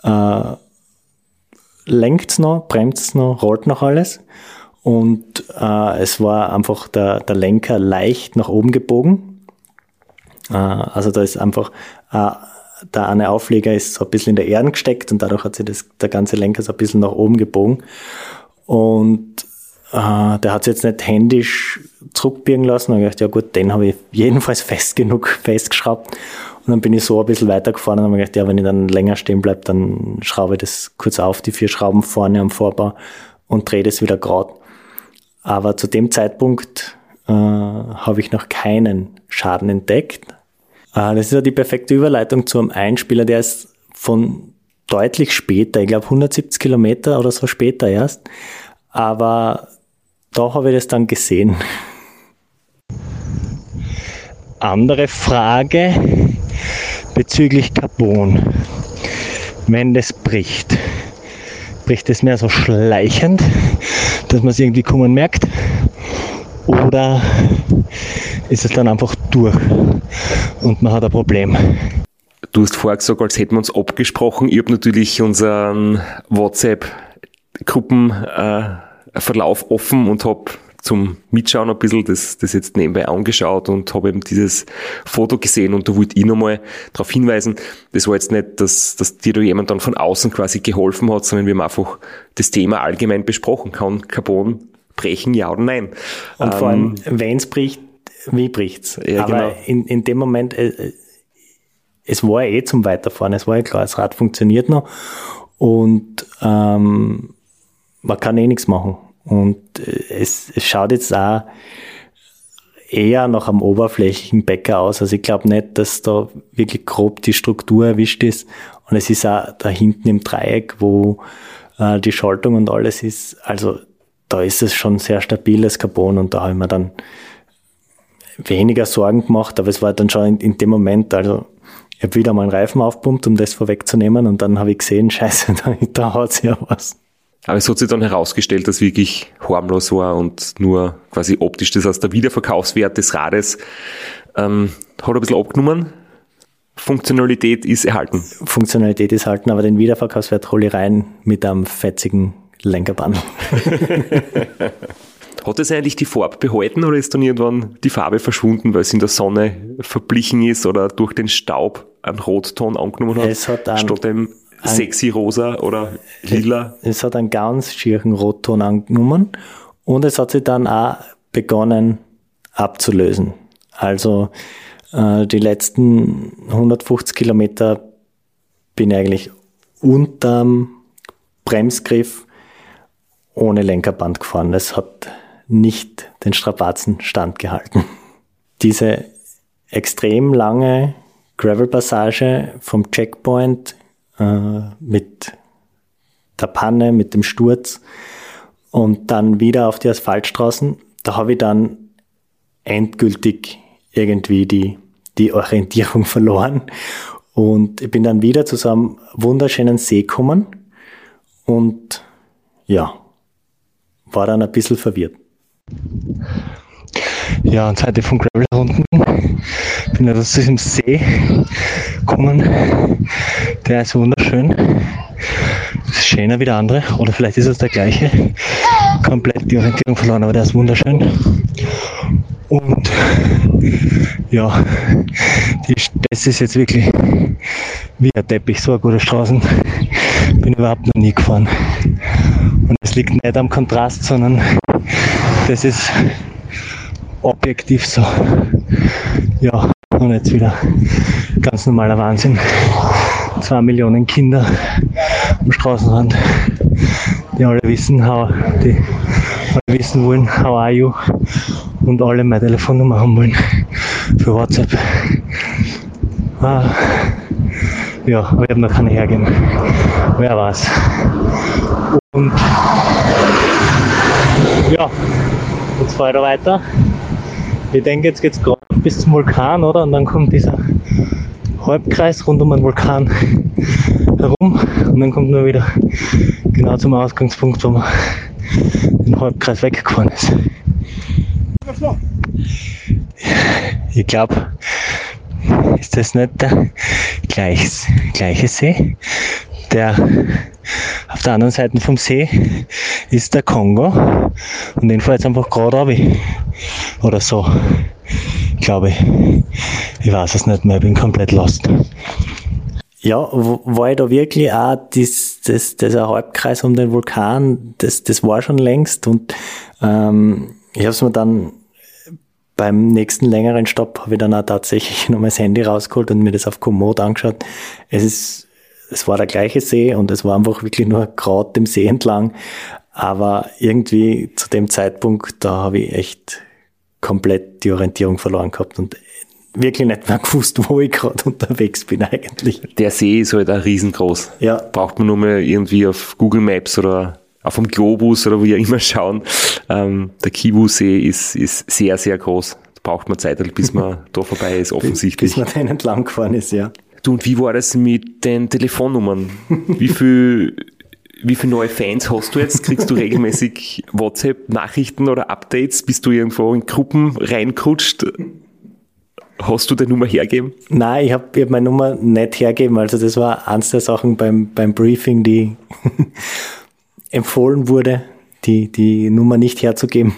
lenkt's noch, bremst's noch, rollt noch alles und es war einfach der Lenker leicht nach oben gebogen, also da ist einfach der eine Aufleger ist so ein bisschen in der Erde gesteckt und dadurch hat sich der ganze Lenker so ein bisschen nach oben gebogen und der hat es jetzt nicht händisch zurückbiegen lassen. Und ich dachte, ja gut, den habe ich jedenfalls fest genug festgeschraubt. Und dann bin ich so ein bisschen weitergefahren und habe mir gedacht, ja, wenn ich dann länger stehen bleibe, dann schraube ich das kurz auf, die 4 Schrauben vorne am Vorbau und drehe das wieder gerade. Aber zu dem Zeitpunkt habe ich noch keinen Schaden entdeckt. Das ist ja die perfekte Überleitung zu einem Einspieler, der ist von deutlich später, ich glaube 170 Kilometer oder so später erst. Aber da habe ich das dann gesehen. Andere Frage bezüglich Carbon. Wenn das bricht es mehr so schleichend, dass man es irgendwie kommen merkt? Oder ist es dann einfach durch und man hat ein Problem? Du hast vorher gesagt, als hätten wir uns abgesprochen. Ich habe natürlich unseren WhatsApp-Gruppenverlauf offen und habe zum Mitschauen ein bisschen das jetzt nebenbei angeschaut und habe eben dieses Foto gesehen und da wollte ich nochmal darauf hinweisen, das war jetzt nicht, dass dir da jemand dann von außen quasi geholfen hat, sondern wir haben einfach das Thema allgemein besprochen. Kann Carbon brechen, ja oder nein? Und vor allem, wenn es bricht, wie bricht's? Ja, aber genau. in dem Moment, es war ja zum Weiterfahren, es war ja klar, das Rad funktioniert noch und man kann nichts machen. Und es schaut jetzt auch eher nach einem oberflächlichen Bäcker aus. Also ich glaube nicht, dass da wirklich grob die Struktur erwischt ist. Und es ist auch da hinten im Dreieck, wo die Schaltung und alles ist. Also da ist es schon sehr stabiles Carbon und da habe ich mir dann weniger Sorgen gemacht. Aber es war dann schon in dem Moment, also ich habe wieder mal einen Reifen aufgepumpt, um das vorwegzunehmen und dann habe ich gesehen, scheiße, da hat es ja was. Aber es hat sich dann herausgestellt, dass wirklich harmlos war und nur quasi optisch, das heißt der Wiederverkaufswert des Rades hat ein bisschen abgenommen. Funktionalität ist erhalten. Funktionalität ist erhalten, aber den Wiederverkaufswert hole ich rein mit einem fetzigen Lenkerband. Hat es eigentlich die Farbe behalten oder ist dann irgendwann die Farbe verschwunden, weil es in der Sonne verblichen ist oder durch den Staub einen Rotton angenommen hat? Es hat statt dem sexy rosa oder lila. Es hat einen ganz schieren Rotton angenommen und es hat sich dann auch begonnen abzulösen. Also die letzten 150 Kilometer bin ich eigentlich unterm Bremsgriff ohne Lenkerband gefahren. Es hat nicht den Strapazen standgehalten. Diese extrem lange Gravel-Passage vom Checkpoint mit der Panne, mit dem Sturz und dann wieder auf die Asphaltstraßen, da habe ich dann endgültig irgendwie die Orientierung verloren und ich bin dann wieder zu so einem wunderschönen See gekommen und ja, war dann ein bisschen verwirrt. Ja, und seit ich von Gravel unten bin ich zu diesem See gekommen. Der ist wunderschön. Das ist schöner wie der andere. Oder vielleicht ist es der gleiche. komplett die Orientierung verloren, aber der ist wunderschön. Und ja, das ist jetzt wirklich wie ein Teppich, so eine gute Straßen. Bin überhaupt noch nie gefahren. Und es liegt nicht am Kontrast, sondern das ist objektiv so. Ja, und jetzt wieder ganz normaler Wahnsinn. 2 Millionen Kinder am Straßenrand, die alle wissen wollen, how are you? Und alle meine Telefonnummer haben wollen für WhatsApp. Ja, aber ich habe noch keine hergeben. Wer weiß. Und ja, jetzt fahre ich da weiter. Ich denke, jetzt geht es gerade bis zum Vulkan, oder? Und dann kommt dieser Halbkreis rund um den Vulkan herum. Und dann kommt man wieder genau zum Ausgangspunkt, wo man den Halbkreis weggefahren ist. Ich glaube, ist das nicht der gleiche See? Der auf der anderen Seite vom See ist der Kongo und den fahre ich jetzt einfach gerade runter. Oder so, glaube ich. Ich weiß es nicht mehr, ich bin komplett lost. Ja, war ich da wirklich auch dieser Halbkreis um den Vulkan, das war schon längst und ich habe es mir dann beim nächsten längeren Stopp habe ich dann auch tatsächlich noch mein Handy rausgeholt und mir das auf Komoot angeschaut. Es war der gleiche See und es war einfach wirklich nur gerade dem See entlang, aber irgendwie zu dem Zeitpunkt, da habe ich echt komplett die Orientierung verloren gehabt und wirklich nicht mehr gewusst, wo ich gerade unterwegs bin eigentlich. Der See ist halt auch riesengroß. Ja. Braucht man nur mal irgendwie auf Google Maps oder auf dem Globus oder wie auch immer schauen. Der Kivu-See ist sehr, sehr groß. Da braucht man Zeit, bis man da vorbei ist, offensichtlich. Bis man da entlang gefahren ist, ja. Du, und wie war das mit den Telefonnummern? Wie viel neue Fans hast du jetzt? Kriegst du regelmäßig WhatsApp-Nachrichten oder Updates? Bist du irgendwo in Gruppen reingerutscht? Hast du die Nummer hergegeben? Nein, ich hab meine Nummer nicht hergegeben. Also das war eins der Sachen beim Briefing, die empfohlen wurde, die Nummer nicht herzugeben.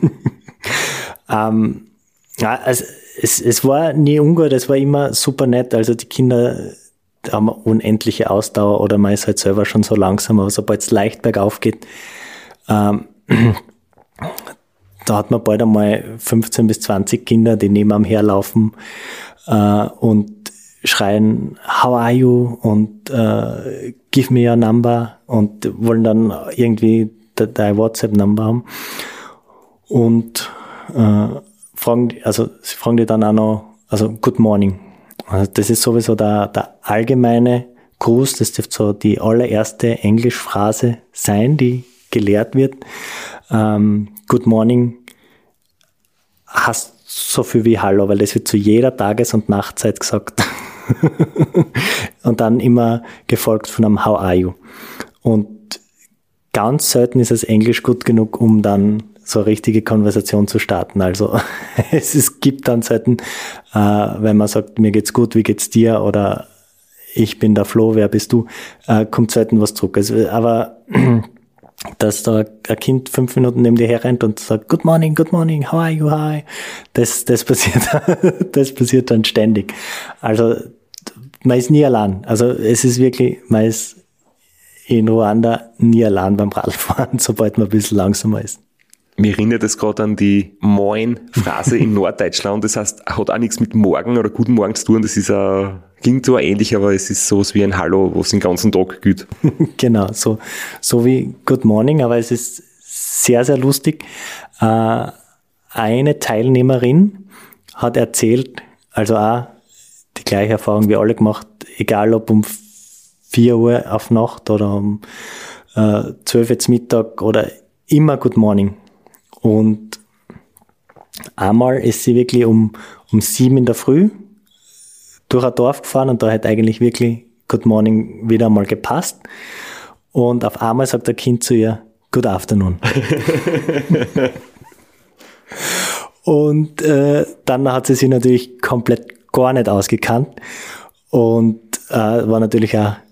Ja, also es war nie ungut, es war immer super nett. Also die Kinder haben unendliche Ausdauer oder man ist halt selber schon so langsam, aber sobald es leicht bergauf geht, da hat man bald einmal 15 bis 20 Kinder, die neben einem herlaufen und schreien, how are you? Und give me your number und wollen dann irgendwie deine WhatsApp-Number haben. Und sie fragen die dann auch noch, also good morning. Also das ist sowieso der allgemeine Gruß, das dürfte so die allererste Englischphrase sein, die gelehrt wird. Good morning heißt so viel wie Hallo, weil das wird zu jeder Tages- und Nachtzeit gesagt. Und dann immer gefolgt von einem How are you? Und ganz selten ist es Englisch gut genug, um dann so eine richtige Konversation zu starten. Also es gibt dann selten, wenn man sagt, mir geht's gut, wie geht's dir? Oder ich bin der Flo, wer bist du? Kommt selten was zurück. Also, aber dass da ein Kind 5 Minuten neben dir herrennt und sagt, good morning, how are you, hi? Das passiert dann ständig. Also man ist nie allein. Also es ist wirklich, man ist in Ruanda nie allein beim Radfahren, sobald man ein bisschen langsamer ist. Mir erinnert es gerade an die Moin-Phrase in Norddeutschland. Das heißt, hat auch nichts mit Morgen oder Guten Morgen zu tun. Das ist klingt zwar ähnlich, aber es ist sowas wie ein Hallo, was den ganzen Tag gilt. Genau, so wie Good Morning, aber es ist sehr, sehr lustig. Eine Teilnehmerin hat erzählt, also auch die gleiche Erfahrung wie alle gemacht, egal ob um 4 Uhr auf Nacht oder um 12 Uhr zum Mittag oder immer Good Morning. Und einmal ist sie wirklich um 7 in der Früh durch ein Dorf gefahren und da hat eigentlich wirklich Good Morning wieder einmal gepasst. Und auf einmal sagt der Kind zu ihr, Good Afternoon. Und dann hat sie sich natürlich komplett gar nicht ausgekannt und war natürlich auch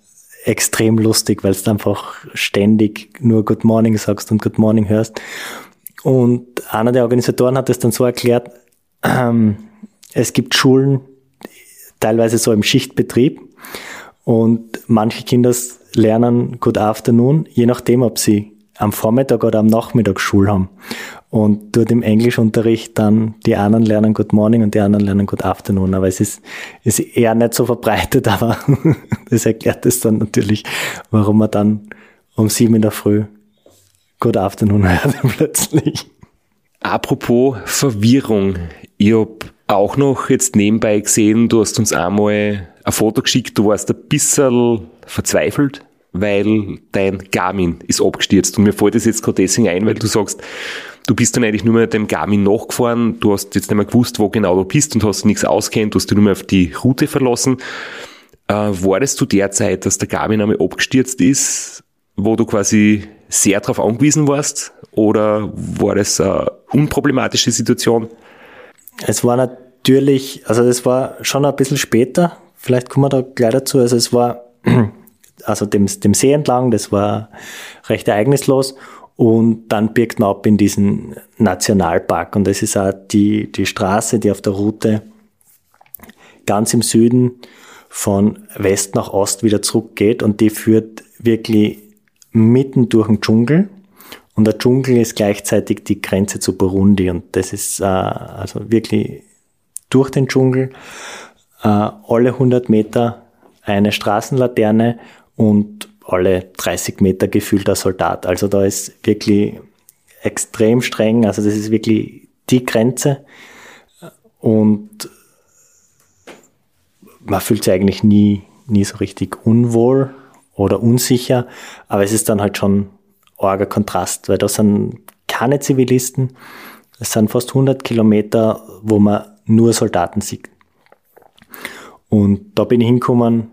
extrem lustig, weil du einfach ständig nur Good Morning sagst und Good Morning hörst. Und einer der Organisatoren hat es dann so erklärt, es gibt Schulen, teilweise so im Schichtbetrieb, und manche Kinder lernen Good Afternoon, je nachdem, ob sie am Vormittag oder am Nachmittag Schule haben. Und dort im Englischunterricht dann die einen lernen Good Morning und die anderen lernen Good Afternoon. Aber es ist eher nicht so verbreitet, aber das erklärt es dann natürlich, warum man dann um 7 in der Früh Good Afternoon hört plötzlich. Apropos Verwirrung. Ich hab auch noch jetzt nebenbei gesehen, du hast uns einmal ein Foto geschickt, du warst ein bisschen verzweifelt, weil dein Garmin ist abgestürzt. Und mir fällt das jetzt gerade deswegen ein, weil du sagst, du bist dann eigentlich nur mehr dem Garmin nachgefahren, du hast jetzt nicht mehr gewusst, wo genau du bist und hast nichts auskennt, du hast dich nur mehr auf die Route verlassen. War das zu der Zeit, dass der Garmin einmal abgestürzt ist, wo du quasi sehr darauf angewiesen warst? Oder war das eine unproblematische Situation? Es war natürlich, also das war schon ein bisschen später, vielleicht kommen wir da gleich dazu, also es war also dem See entlang, das war recht ereignislos, und dann biegt man ab in diesen Nationalpark, und das ist auch die Straße, die auf der Route ganz im Süden von West nach Ost wieder zurückgeht, und die führt wirklich mitten durch den Dschungel, und der Dschungel ist gleichzeitig die Grenze zu Burundi, und das ist also wirklich durch den Dschungel, alle 100 Meter eine Straßenlaterne und alle 30 Meter gefühlt ein Soldat. Also da ist wirklich extrem streng, also das ist wirklich die Grenze, und man fühlt sich eigentlich nie so richtig unwohl oder unsicher, aber es ist dann halt schon arger Kontrast, weil da sind keine Zivilisten, es sind fast 100 Kilometer, wo man nur Soldaten sieht. Und da bin ich hingekommen,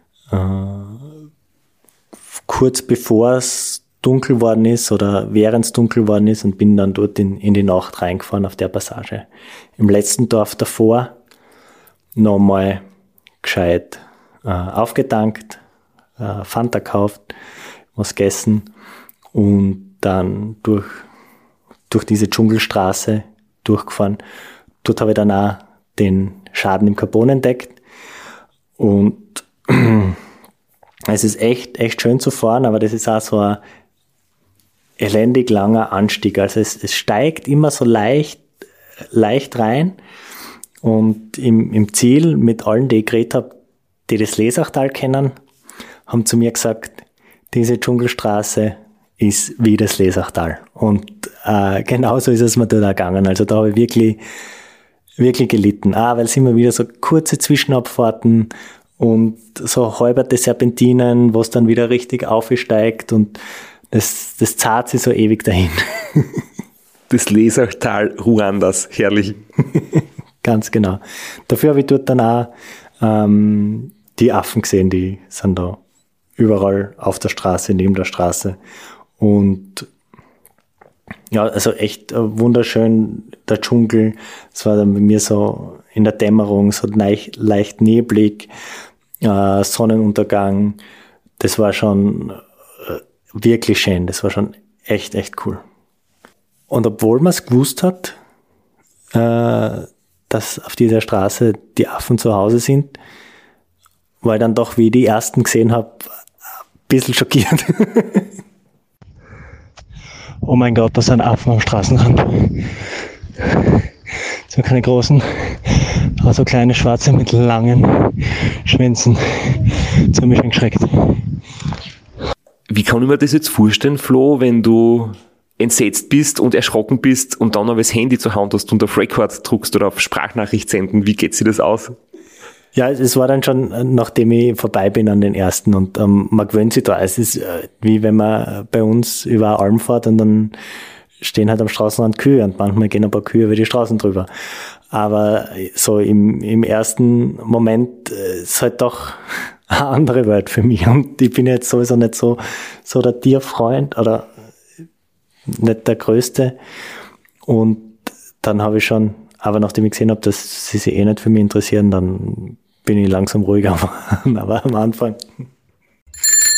kurz bevor es dunkel worden ist oder während es dunkel worden ist, und bin dann dort in die Nacht reingefahren auf der Passage. Im letzten Dorf davor nochmal gescheit aufgetankt, Fanta gekauft, was gegessen und dann durch diese Dschungelstraße durchgefahren. Dort habe ich dann auch den Schaden im Carbon entdeckt, und es ist echt schön zu fahren, aber das ist auch so ein elendig langer Anstieg. Also es steigt immer so leicht rein, und im Ziel mit allen, die ich geredet habe, die das Lesachtal kennen, haben zu mir gesagt, diese Dschungelstraße ist wie das Lesachtal. Und genauso ist es mir dort auch gegangen. Also da habe ich wirklich gelitten. Weil es immer wieder so kurze Zwischenabfahrten und so halberte Serpentinen, wo es dann wieder richtig aufsteigt, und das zahlt sich so ewig dahin. Das Lesachtal Ruandas, herrlich. Ganz genau. Dafür habe ich dort dann auch die Affen gesehen, die sind da überall auf der Straße, neben der Straße. Und ja, also echt wunderschön, der Dschungel. Es war dann bei mir so in der Dämmerung, so leicht neblig, Sonnenuntergang. Das war schon wirklich schön. Das war schon echt cool. Und obwohl man es gewusst hat, dass auf dieser Straße die Affen zu Hause sind, war ich dann doch, wie ich die ersten gesehen habe, ein bisschen schockiert. Oh mein Gott, da sind Affen am Straßenrand. So keine großen, aber so kleine Schwarze mit langen Schwänzen. Das hat mich schon geschreckt. Wie kann ich mir das jetzt vorstellen, Flo, wenn du entsetzt bist und erschrocken bist und dann aber das Handy zur Hand hast und auf Record druckst oder auf Sprachnachricht senden? Wie geht sich das aus? Ja, es war dann schon, nachdem ich vorbei bin an den ersten, und man gewöhnt sich da. Es ist wie wenn man bei uns über eine Alm fährt und dann stehen halt am Straßenrand Kühe, und manchmal gehen ein paar Kühe über die Straßen drüber. Aber so im ersten Moment ist halt doch eine andere Welt für mich, und ich bin jetzt sowieso nicht so der Tierfreund oder nicht der Größte, und dann habe ich schon, aber nachdem ich gesehen habe, dass sie sich nicht für mich interessieren, dann bin ich langsam ruhiger, aber am Anfang.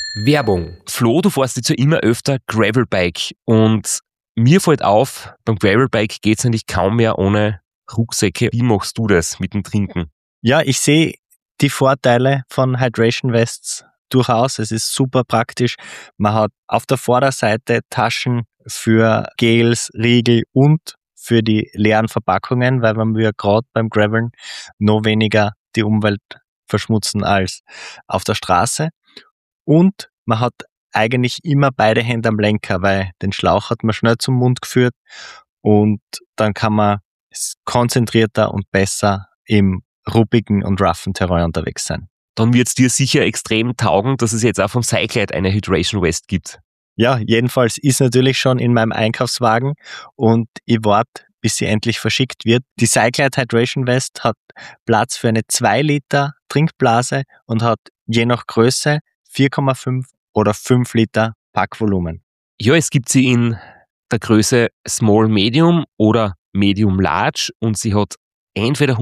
Werbung. Flo, du fährst jetzt ja immer öfter Gravelbike und mir fällt auf, beim Gravelbike geht's eigentlich kaum mehr ohne Rucksäcke. Wie machst du das mit dem Trinken? Ja, ich sehe die Vorteile von Hydration Vests durchaus. Es ist super praktisch. Man hat auf der Vorderseite Taschen für Gels, Riegel und für die leeren Verpackungen, weil wir gerade beim Graveln noch weniger die Umwelt verschmutzen als auf der Straße. Und man hat eigentlich immer beide Hände am Lenker, weil den Schlauch hat man schnell zum Mund geführt und dann kann man konzentrierter und besser im ruppigen und roughen Terrain unterwegs sein. Dann wird's dir sicher extrem taugen, dass es jetzt auch vom Cyclide eine Hydration Vest gibt. Ja, jedenfalls ist natürlich schon in meinem Einkaufswagen und ich warte, bis sie endlich verschickt wird. Die Cyclide Hydration Vest hat Platz für eine 2 Liter Trinkblase und hat je nach Größe 4,5 oder 5 Liter Packvolumen. Ja, es gibt sie in der Größe Small Medium oder Medium Large und sie hat entweder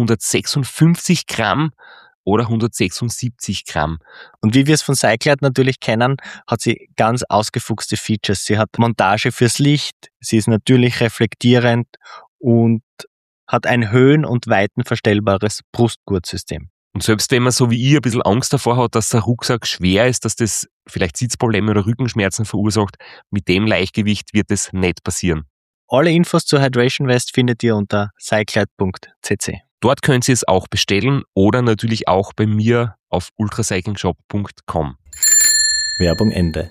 156 Gramm oder 176 Gramm. Und wie wir es von Cyclide natürlich kennen, hat sie ganz ausgefuchste Features. Sie hat Montage fürs Licht, sie ist natürlich reflektierend und hat ein höhen- und weitenverstellbares Brustgurtsystem. Und selbst wenn man so wie ich ein bisschen Angst davor hat, dass der Rucksack schwer ist, dass das vielleicht Sitzprobleme oder Rückenschmerzen verursacht, mit dem Leichtgewicht wird es nicht passieren. Alle Infos zur Hydration Vest findet ihr unter cyclide.cc. Dort könnt ihr es auch bestellen oder natürlich auch bei mir auf ultracyclingshop.com. Werbung Ende.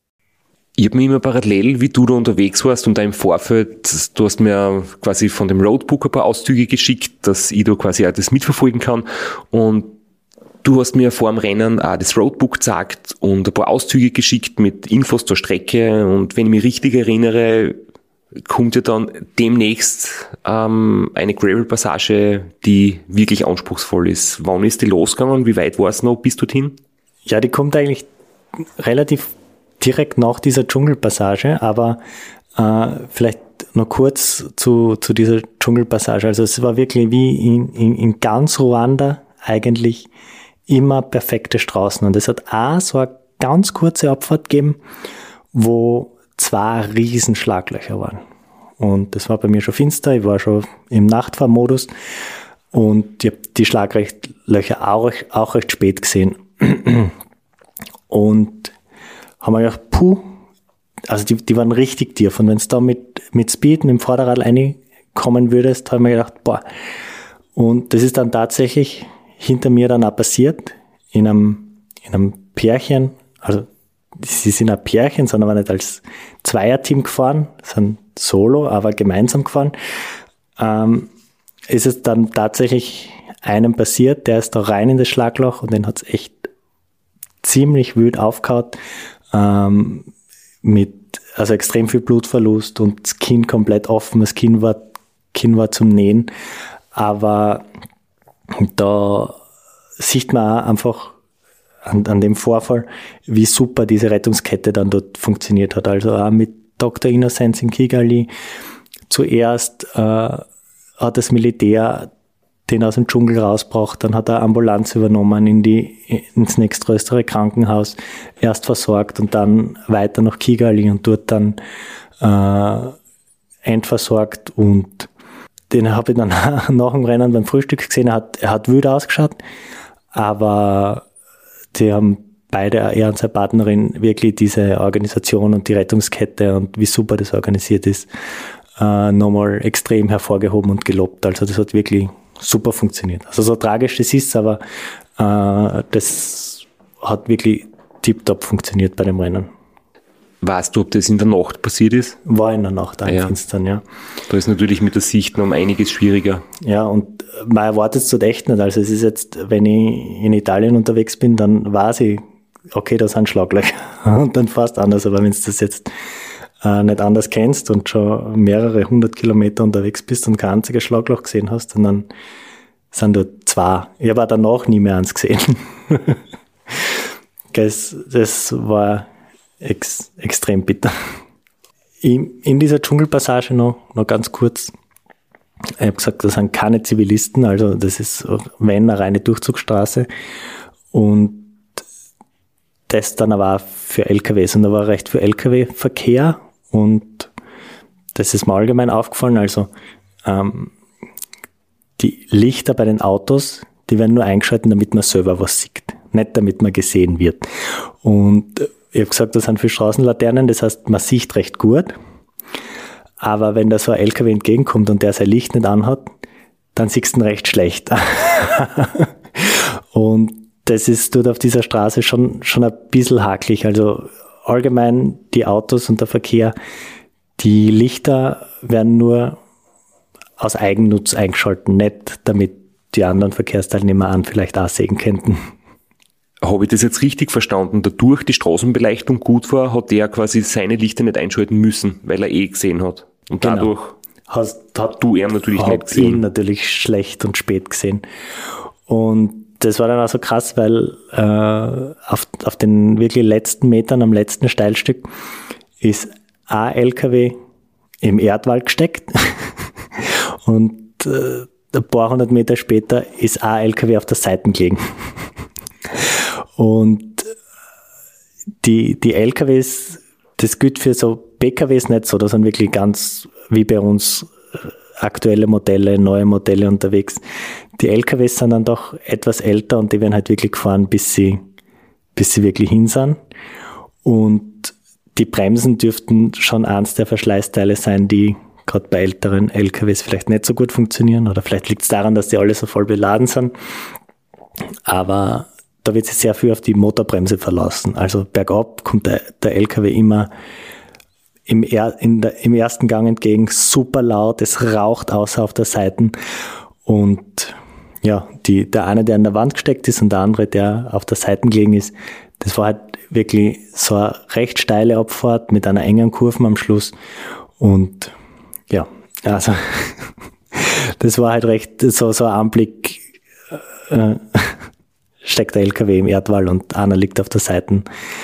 Ich habe mir immer parallel, wie du da unterwegs warst und da im Vorfeld, du hast mir quasi von dem Roadbook ein paar Auszüge geschickt, dass ich da quasi auch das mitverfolgen kann. Und du hast mir vor dem Rennen auch das Roadbook gezeigt und ein paar Auszüge geschickt mit Infos zur Strecke. Und wenn ich mich richtig erinnere, kommt ja dann demnächst eine Gravel-Passage, die wirklich anspruchsvoll ist. Wann ist die losgegangen? Wie weit war es noch bis dorthin? Ja, die kommt eigentlich relativ direkt nach dieser Dschungelpassage, aber vielleicht noch kurz zu dieser Dschungelpassage. Also es war wirklich wie in ganz Ruanda eigentlich immer perfekte Straßen. Und es hat auch so eine ganz kurze Abfahrt gegeben, wo 2 riesen Schlaglöcher waren. Und das war bei mir schon finster, ich war schon im Nachtfahrmodus und ich habe die Schlaglöcher auch recht spät gesehen. Und haben wir gedacht, also die waren richtig tief. Und wenn es da mit Speed, mit dem Vorderrad reinkommen würdest, haben wir gedacht, Und das ist dann tatsächlich hinter mir dann auch passiert, in einem Pärchen, also sie sind ein Pärchen, sind aber nicht als Zweierteam gefahren, sind solo, aber gemeinsam gefahren. Ist es dann tatsächlich einem passiert, der ist da rein in das Schlagloch und den hat es echt ziemlich wild aufgehauen, also extrem viel Blutverlust und das Kinn komplett offen, das Kinn war zum Nähen, aber da sieht man auch einfach an dem Vorfall, wie super diese Rettungskette dann dort funktioniert hat. Also auch mit Dr. Innocence in Kigali. Zuerst hat das Militär den aus dem Dschungel rausgebracht, dann hat er Ambulanz übernommen ins nächstgrößere Krankenhaus, erst versorgt und dann weiter nach Kigali und dort dann endversorgt. Und den habe ich dann nach dem Rennen beim Frühstück gesehen. Er hat wild ausgeschaut, aber die haben beide, er und seine Partnerin, wirklich diese Organisation und die Rettungskette und wie super das organisiert ist, nochmal extrem hervorgehoben und gelobt. Also das hat wirklich super funktioniert. Also so tragisch das ist, aber das hat wirklich tiptop funktioniert bei dem Rennen. Weißt du, ob das in der Nacht passiert ist? War in der Nacht, im Finstern, ja. Da ist natürlich mit der Sicht noch um einiges schwieriger. Ja, und man erwartet es dort echt nicht. Also es ist jetzt, wenn ich in Italien unterwegs bin, dann weiß ich, okay, da sind Schlaglöcher. Und dann fast anders. Aber wenn du das jetzt nicht anders kennst und schon mehrere 100 Kilometer unterwegs bist und kein einziges Schlagloch gesehen hast, und dann sind dort 2. Ich habe auch danach nie mehr eins gesehen. Das war extrem bitter. In dieser Dschungelpassage noch ganz kurz. Ich habe gesagt, das sind keine Zivilisten, also das ist, wenn, eine reine Durchzugsstraße. Und das dann aber auch für LKWs und da war recht viel LKW-Verkehr und das ist mir allgemein aufgefallen, also die Lichter bei den Autos, die werden nur eingeschalten, damit man selber was sieht, nicht damit man gesehen wird. Und ich habe gesagt, das sind viele Straßenlaternen, das heißt, man sieht recht gut, aber wenn da so ein LKW entgegenkommt und der sein Licht nicht anhat, dann siehst du ihn recht schlecht. Und das ist dort auf dieser Straße schon ein bisschen hakelig. Also allgemein die Autos und der Verkehr, die Lichter werden nur aus Eigennutz eingeschalten, nicht damit die anderen Verkehrsteilnehmer an vielleicht auch sehen könnten. Habe ich das jetzt richtig verstanden? Dadurch die Straßenbeleuchtung gut war, hat der quasi seine Lichter nicht einschalten müssen, weil er gesehen hat. Und Genau. dadurch hast du ihn natürlich nicht gesehen. Ich ihn natürlich schlecht und spät gesehen. Und das war dann auch so krass, weil auf den wirklich letzten Metern, am letzten Steilstück, ist ein LKW im Erdwald gesteckt und ein paar hundert Meter später ist ein LKW auf der Seite gelegen. Und die LKWs, das gilt für so PKWs nicht so, das sind wirklich ganz wie bei uns aktuelle Modelle, neue Modelle unterwegs. Die LKWs sind dann doch etwas älter und die werden halt wirklich gefahren, bis sie wirklich hin sind. Und die Bremsen dürften schon eins der Verschleißteile sein, die gerade bei älteren LKWs vielleicht nicht so gut funktionieren. Oder vielleicht liegt es daran, dass die alle so voll beladen sind. Aber da wird sich sehr viel auf die Motorbremse verlassen. Also bergab kommt der LKW immer im ersten Gang entgegen, super laut, es raucht außer auf der Seite und ja, der eine, der an der Wand gesteckt ist und der andere, der auf der Seite gelegen ist, das war halt wirklich so eine recht steile Abfahrt mit einer engen Kurve am Schluss und ja, also das war halt recht so ein Anblick, steckt der LKW im Erdwall und einer liegt auf der Seite.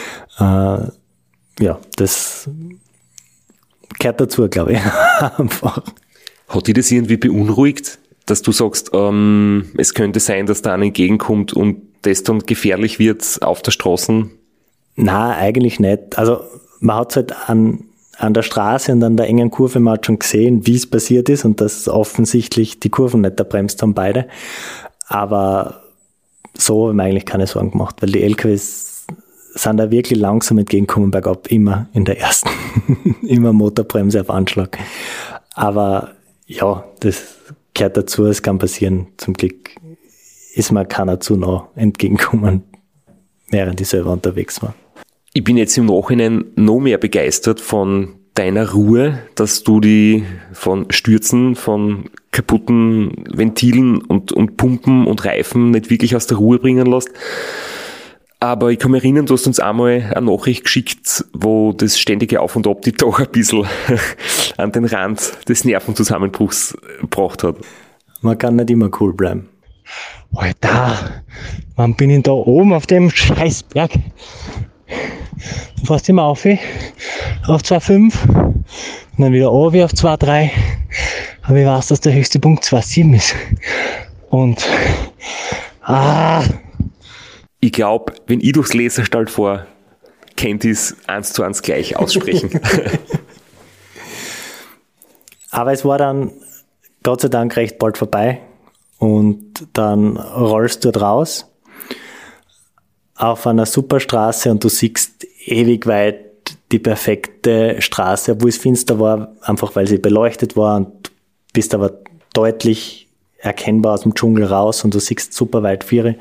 Ja, das gehört dazu, glaube ich. Einfach. Hat dich das irgendwie beunruhigt, dass du sagst, es könnte sein, dass da einer entgegenkommt und das dann gefährlich wird auf der Straße? Nein, eigentlich nicht. Also man hat es halt an der Straße und an der engen Kurve, man hat schon gesehen, wie es passiert ist und dass offensichtlich die Kurven nicht erbremst haben, beide. Aber so habe ich mir eigentlich keine Sorgen gemacht, weil die LKWs sind da wirklich langsam entgegengekommen bergab, immer in der ersten, immer Motorbremse auf Anschlag. Aber ja, das gehört dazu, es kann passieren. Zum Glück ist mir keiner zu nah entgegengekommen, während ich selber unterwegs war. Ich bin jetzt im Nachhinein noch mehr begeistert von deiner Ruhe, dass du die von Stürzen, von kaputten Ventilen und Pumpen und Reifen nicht wirklich aus der Ruhe bringen lässt. Aber ich kann mich erinnern, du hast uns einmal eine Nachricht geschickt, wo das ständige Auf und Ab die doch ein bisschen an den Rand des Nervenzusammenbruchs gebracht hat. Man kann nicht immer cool bleiben. Alter, wann bin ich da oben auf dem Scheißberg? Du fährst immer auf 2,5 und dann wieder runter auf 2,3. Aber ich weiß, dass der höchste Punkt 2,7 ist. Und ich glaube, wenn ich durchs Laserstall fahre, könnte ich es 1:1 gleich aussprechen. Aber es war dann Gott sei Dank recht bald vorbei und dann rollst du raus auf einer Superstraße und du siehst ewig weit die perfekte Straße, obwohl es finster war, einfach weil sie beleuchtet war und bist aber deutlich erkennbar aus dem Dschungel raus und du siehst super weit Viere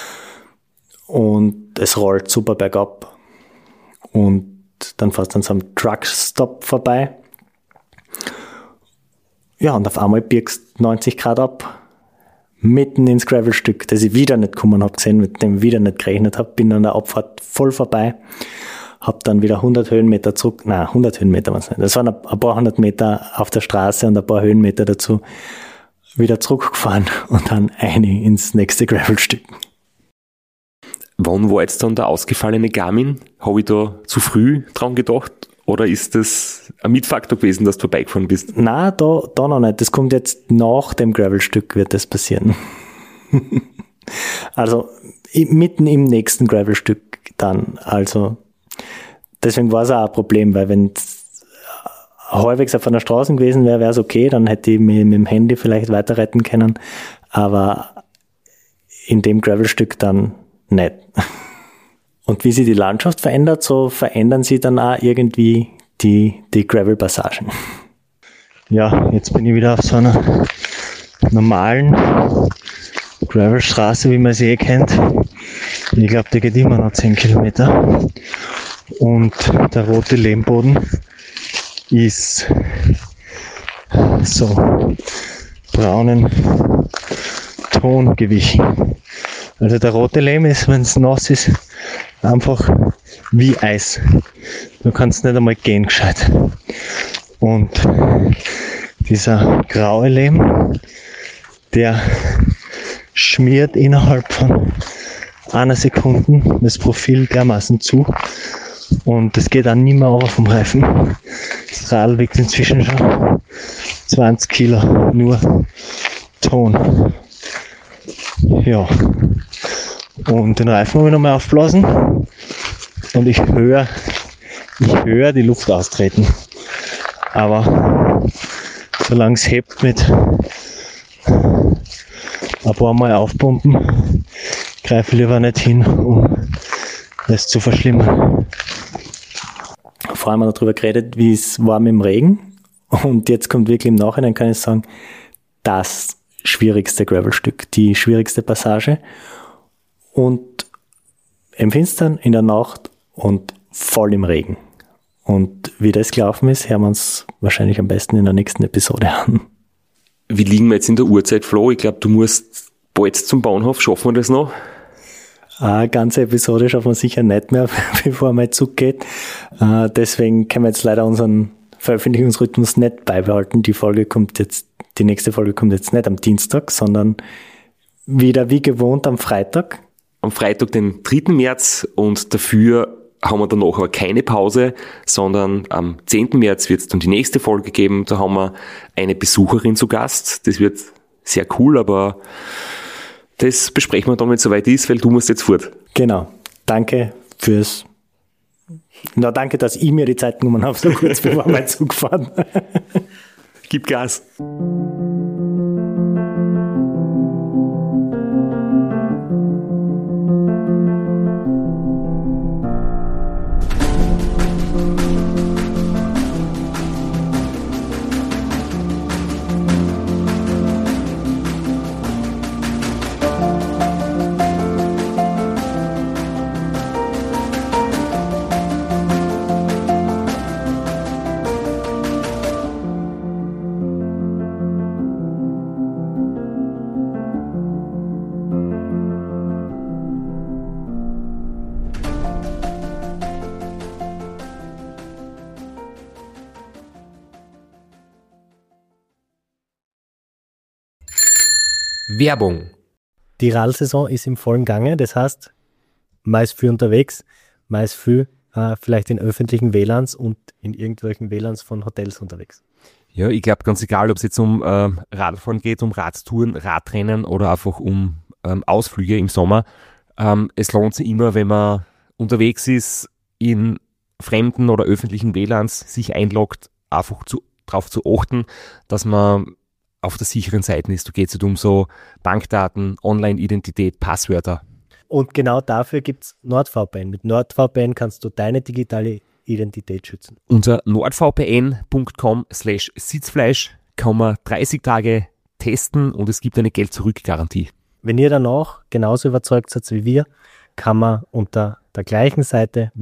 und es rollt super bergab und dann fährst du an so einem Truckstop vorbei. Ja, und auf einmal biegst 90 Grad ab, mitten ins Gravelstück, das ich wieder nicht gekommen habe gesehen, mit dem ich wieder nicht gerechnet habe, bin an der Abfahrt voll vorbei, habe dann wieder 100 Höhenmeter zurück, 100 Höhenmeter waren es nicht, das waren ein paar hundert Meter auf der Straße und ein paar Höhenmeter dazu, wieder zurückgefahren und dann ins nächste Gravelstück. Wann war jetzt dann der ausgefallene Garmin? Habe ich da zu früh dran gedacht? Oder ist das ein Mitfaktor gewesen, dass du vorbeigefahren bist? Nein, da noch nicht. Das kommt jetzt nach dem Gravelstück, wird das passieren. Also mitten im nächsten Gravelstück dann. Also deswegen war es auch ein Problem, weil wenn es halbwegs auf einer Straße gewesen wäre, wäre es okay, dann hätte ich mich mit dem Handy vielleicht weiter retten können, aber in dem Gravelstück dann nicht. Und wie sich die Landschaft verändert, so verändern sie dann auch irgendwie die Gravel-Passagen. Ja, jetzt bin ich wieder auf so einer normalen Gravelstraße, wie man sie kennt. Ich glaube, die geht immer noch 10 Kilometer. Und der rote Lehmboden ist so braunen Ton gewichen. Also der rote Lehm ist, wenn es nass ist, einfach wie Eis. Du kannst nicht einmal gehen gescheit. Und dieser graue Lehm, der schmiert innerhalb von einer Sekunde das Profil dermaßen zu. Und das geht dann nicht mehr runter vom Reifen. Das Radl wiegt inzwischen schon 20 Kilo, nur Ton. Ja. Und den Reifen habe ich nochmal aufblasen. Und ich höre die Luft austreten. Aber solange es hebt mit ein paar Mal aufpumpen, greife ich lieber nicht hin, um das zu verschlimmern. Vor allem haben wir darüber geredet, wie es war mit dem Regen. Und jetzt kommt wirklich im Nachhinein, kann ich sagen, das schwierigste Gravelstück, die schwierigste Passage. Und im Finstern, in der Nacht und voll im Regen. Und wie das gelaufen ist, hören wir uns wahrscheinlich am besten in der nächsten Episode an. Wie liegen wir jetzt in der Uhrzeit, Flo? Ich glaube, du musst bald zum Bahnhof. Schaffen wir das noch? Eine ganze Episode schaffen wir sicher nicht mehr, bevor mein Zug geht. Deswegen können wir jetzt leider unseren Veröffentlichungsrhythmus nicht beibehalten. Die nächste Folge kommt jetzt nicht am Dienstag, sondern wieder wie gewohnt am Freitag. Am Freitag, den 3. März, und dafür haben wir danach aber keine Pause, sondern am 10. März wird es dann die nächste Folge geben. Da haben wir eine Besucherin zu Gast. Das wird sehr cool, aber das besprechen wir dann, wenn es soweit ist, weil du musst jetzt fort. Genau. Danke, dass ich mir die Zeit genommen habe, so kurz bevor mein Zug fahren. Gib Gas. Werbung. Die Radlsaison ist im vollen Gange, das heißt, man ist viel unterwegs, man ist viel vielleicht in öffentlichen WLANs und in irgendwelchen WLANs von Hotels unterwegs. Ja, ich glaube, ganz egal, ob es jetzt um Radfahren geht, um Radtouren, Radrennen oder einfach um Ausflüge im Sommer. Es lohnt sich immer, wenn man unterwegs ist, in fremden oder öffentlichen WLANs sich einloggt, einfach darauf zu achten, dass man auf der sicheren Seite ist. Da geht es nicht um so Bankdaten, Online-Identität, Passwörter. Und genau dafür gibt es NordVPN. Mit NordVPN kannst du deine digitale Identität schützen. Unter nordvpn.com/sitzfleisch kann man 30 Tage testen und es gibt eine Geld-Zurück-Garantie. Wenn ihr danach genauso überzeugt seid wie wir, kann man unter der gleichen Seite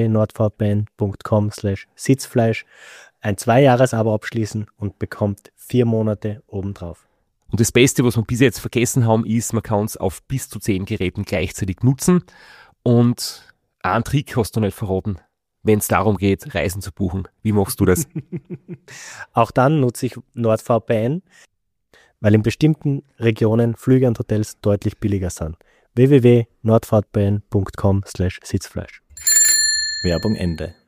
www.nordvpn.com/sitzfleisch ein 2-Jahres-Abo abschließen und bekommt 4 Monate obendrauf. Und das Beste, was wir bis jetzt vergessen haben, ist, man kann es auf bis zu 10 Geräten gleichzeitig nutzen. Und einen Trick hast du nicht verraten, wenn es darum geht, Reisen zu buchen. Wie machst du das? Auch dann nutze ich NordVPN, weil in bestimmten Regionen Flüge und Hotels deutlich billiger sind. www.nordvpn.com/sitzfleisch. Werbung Ende.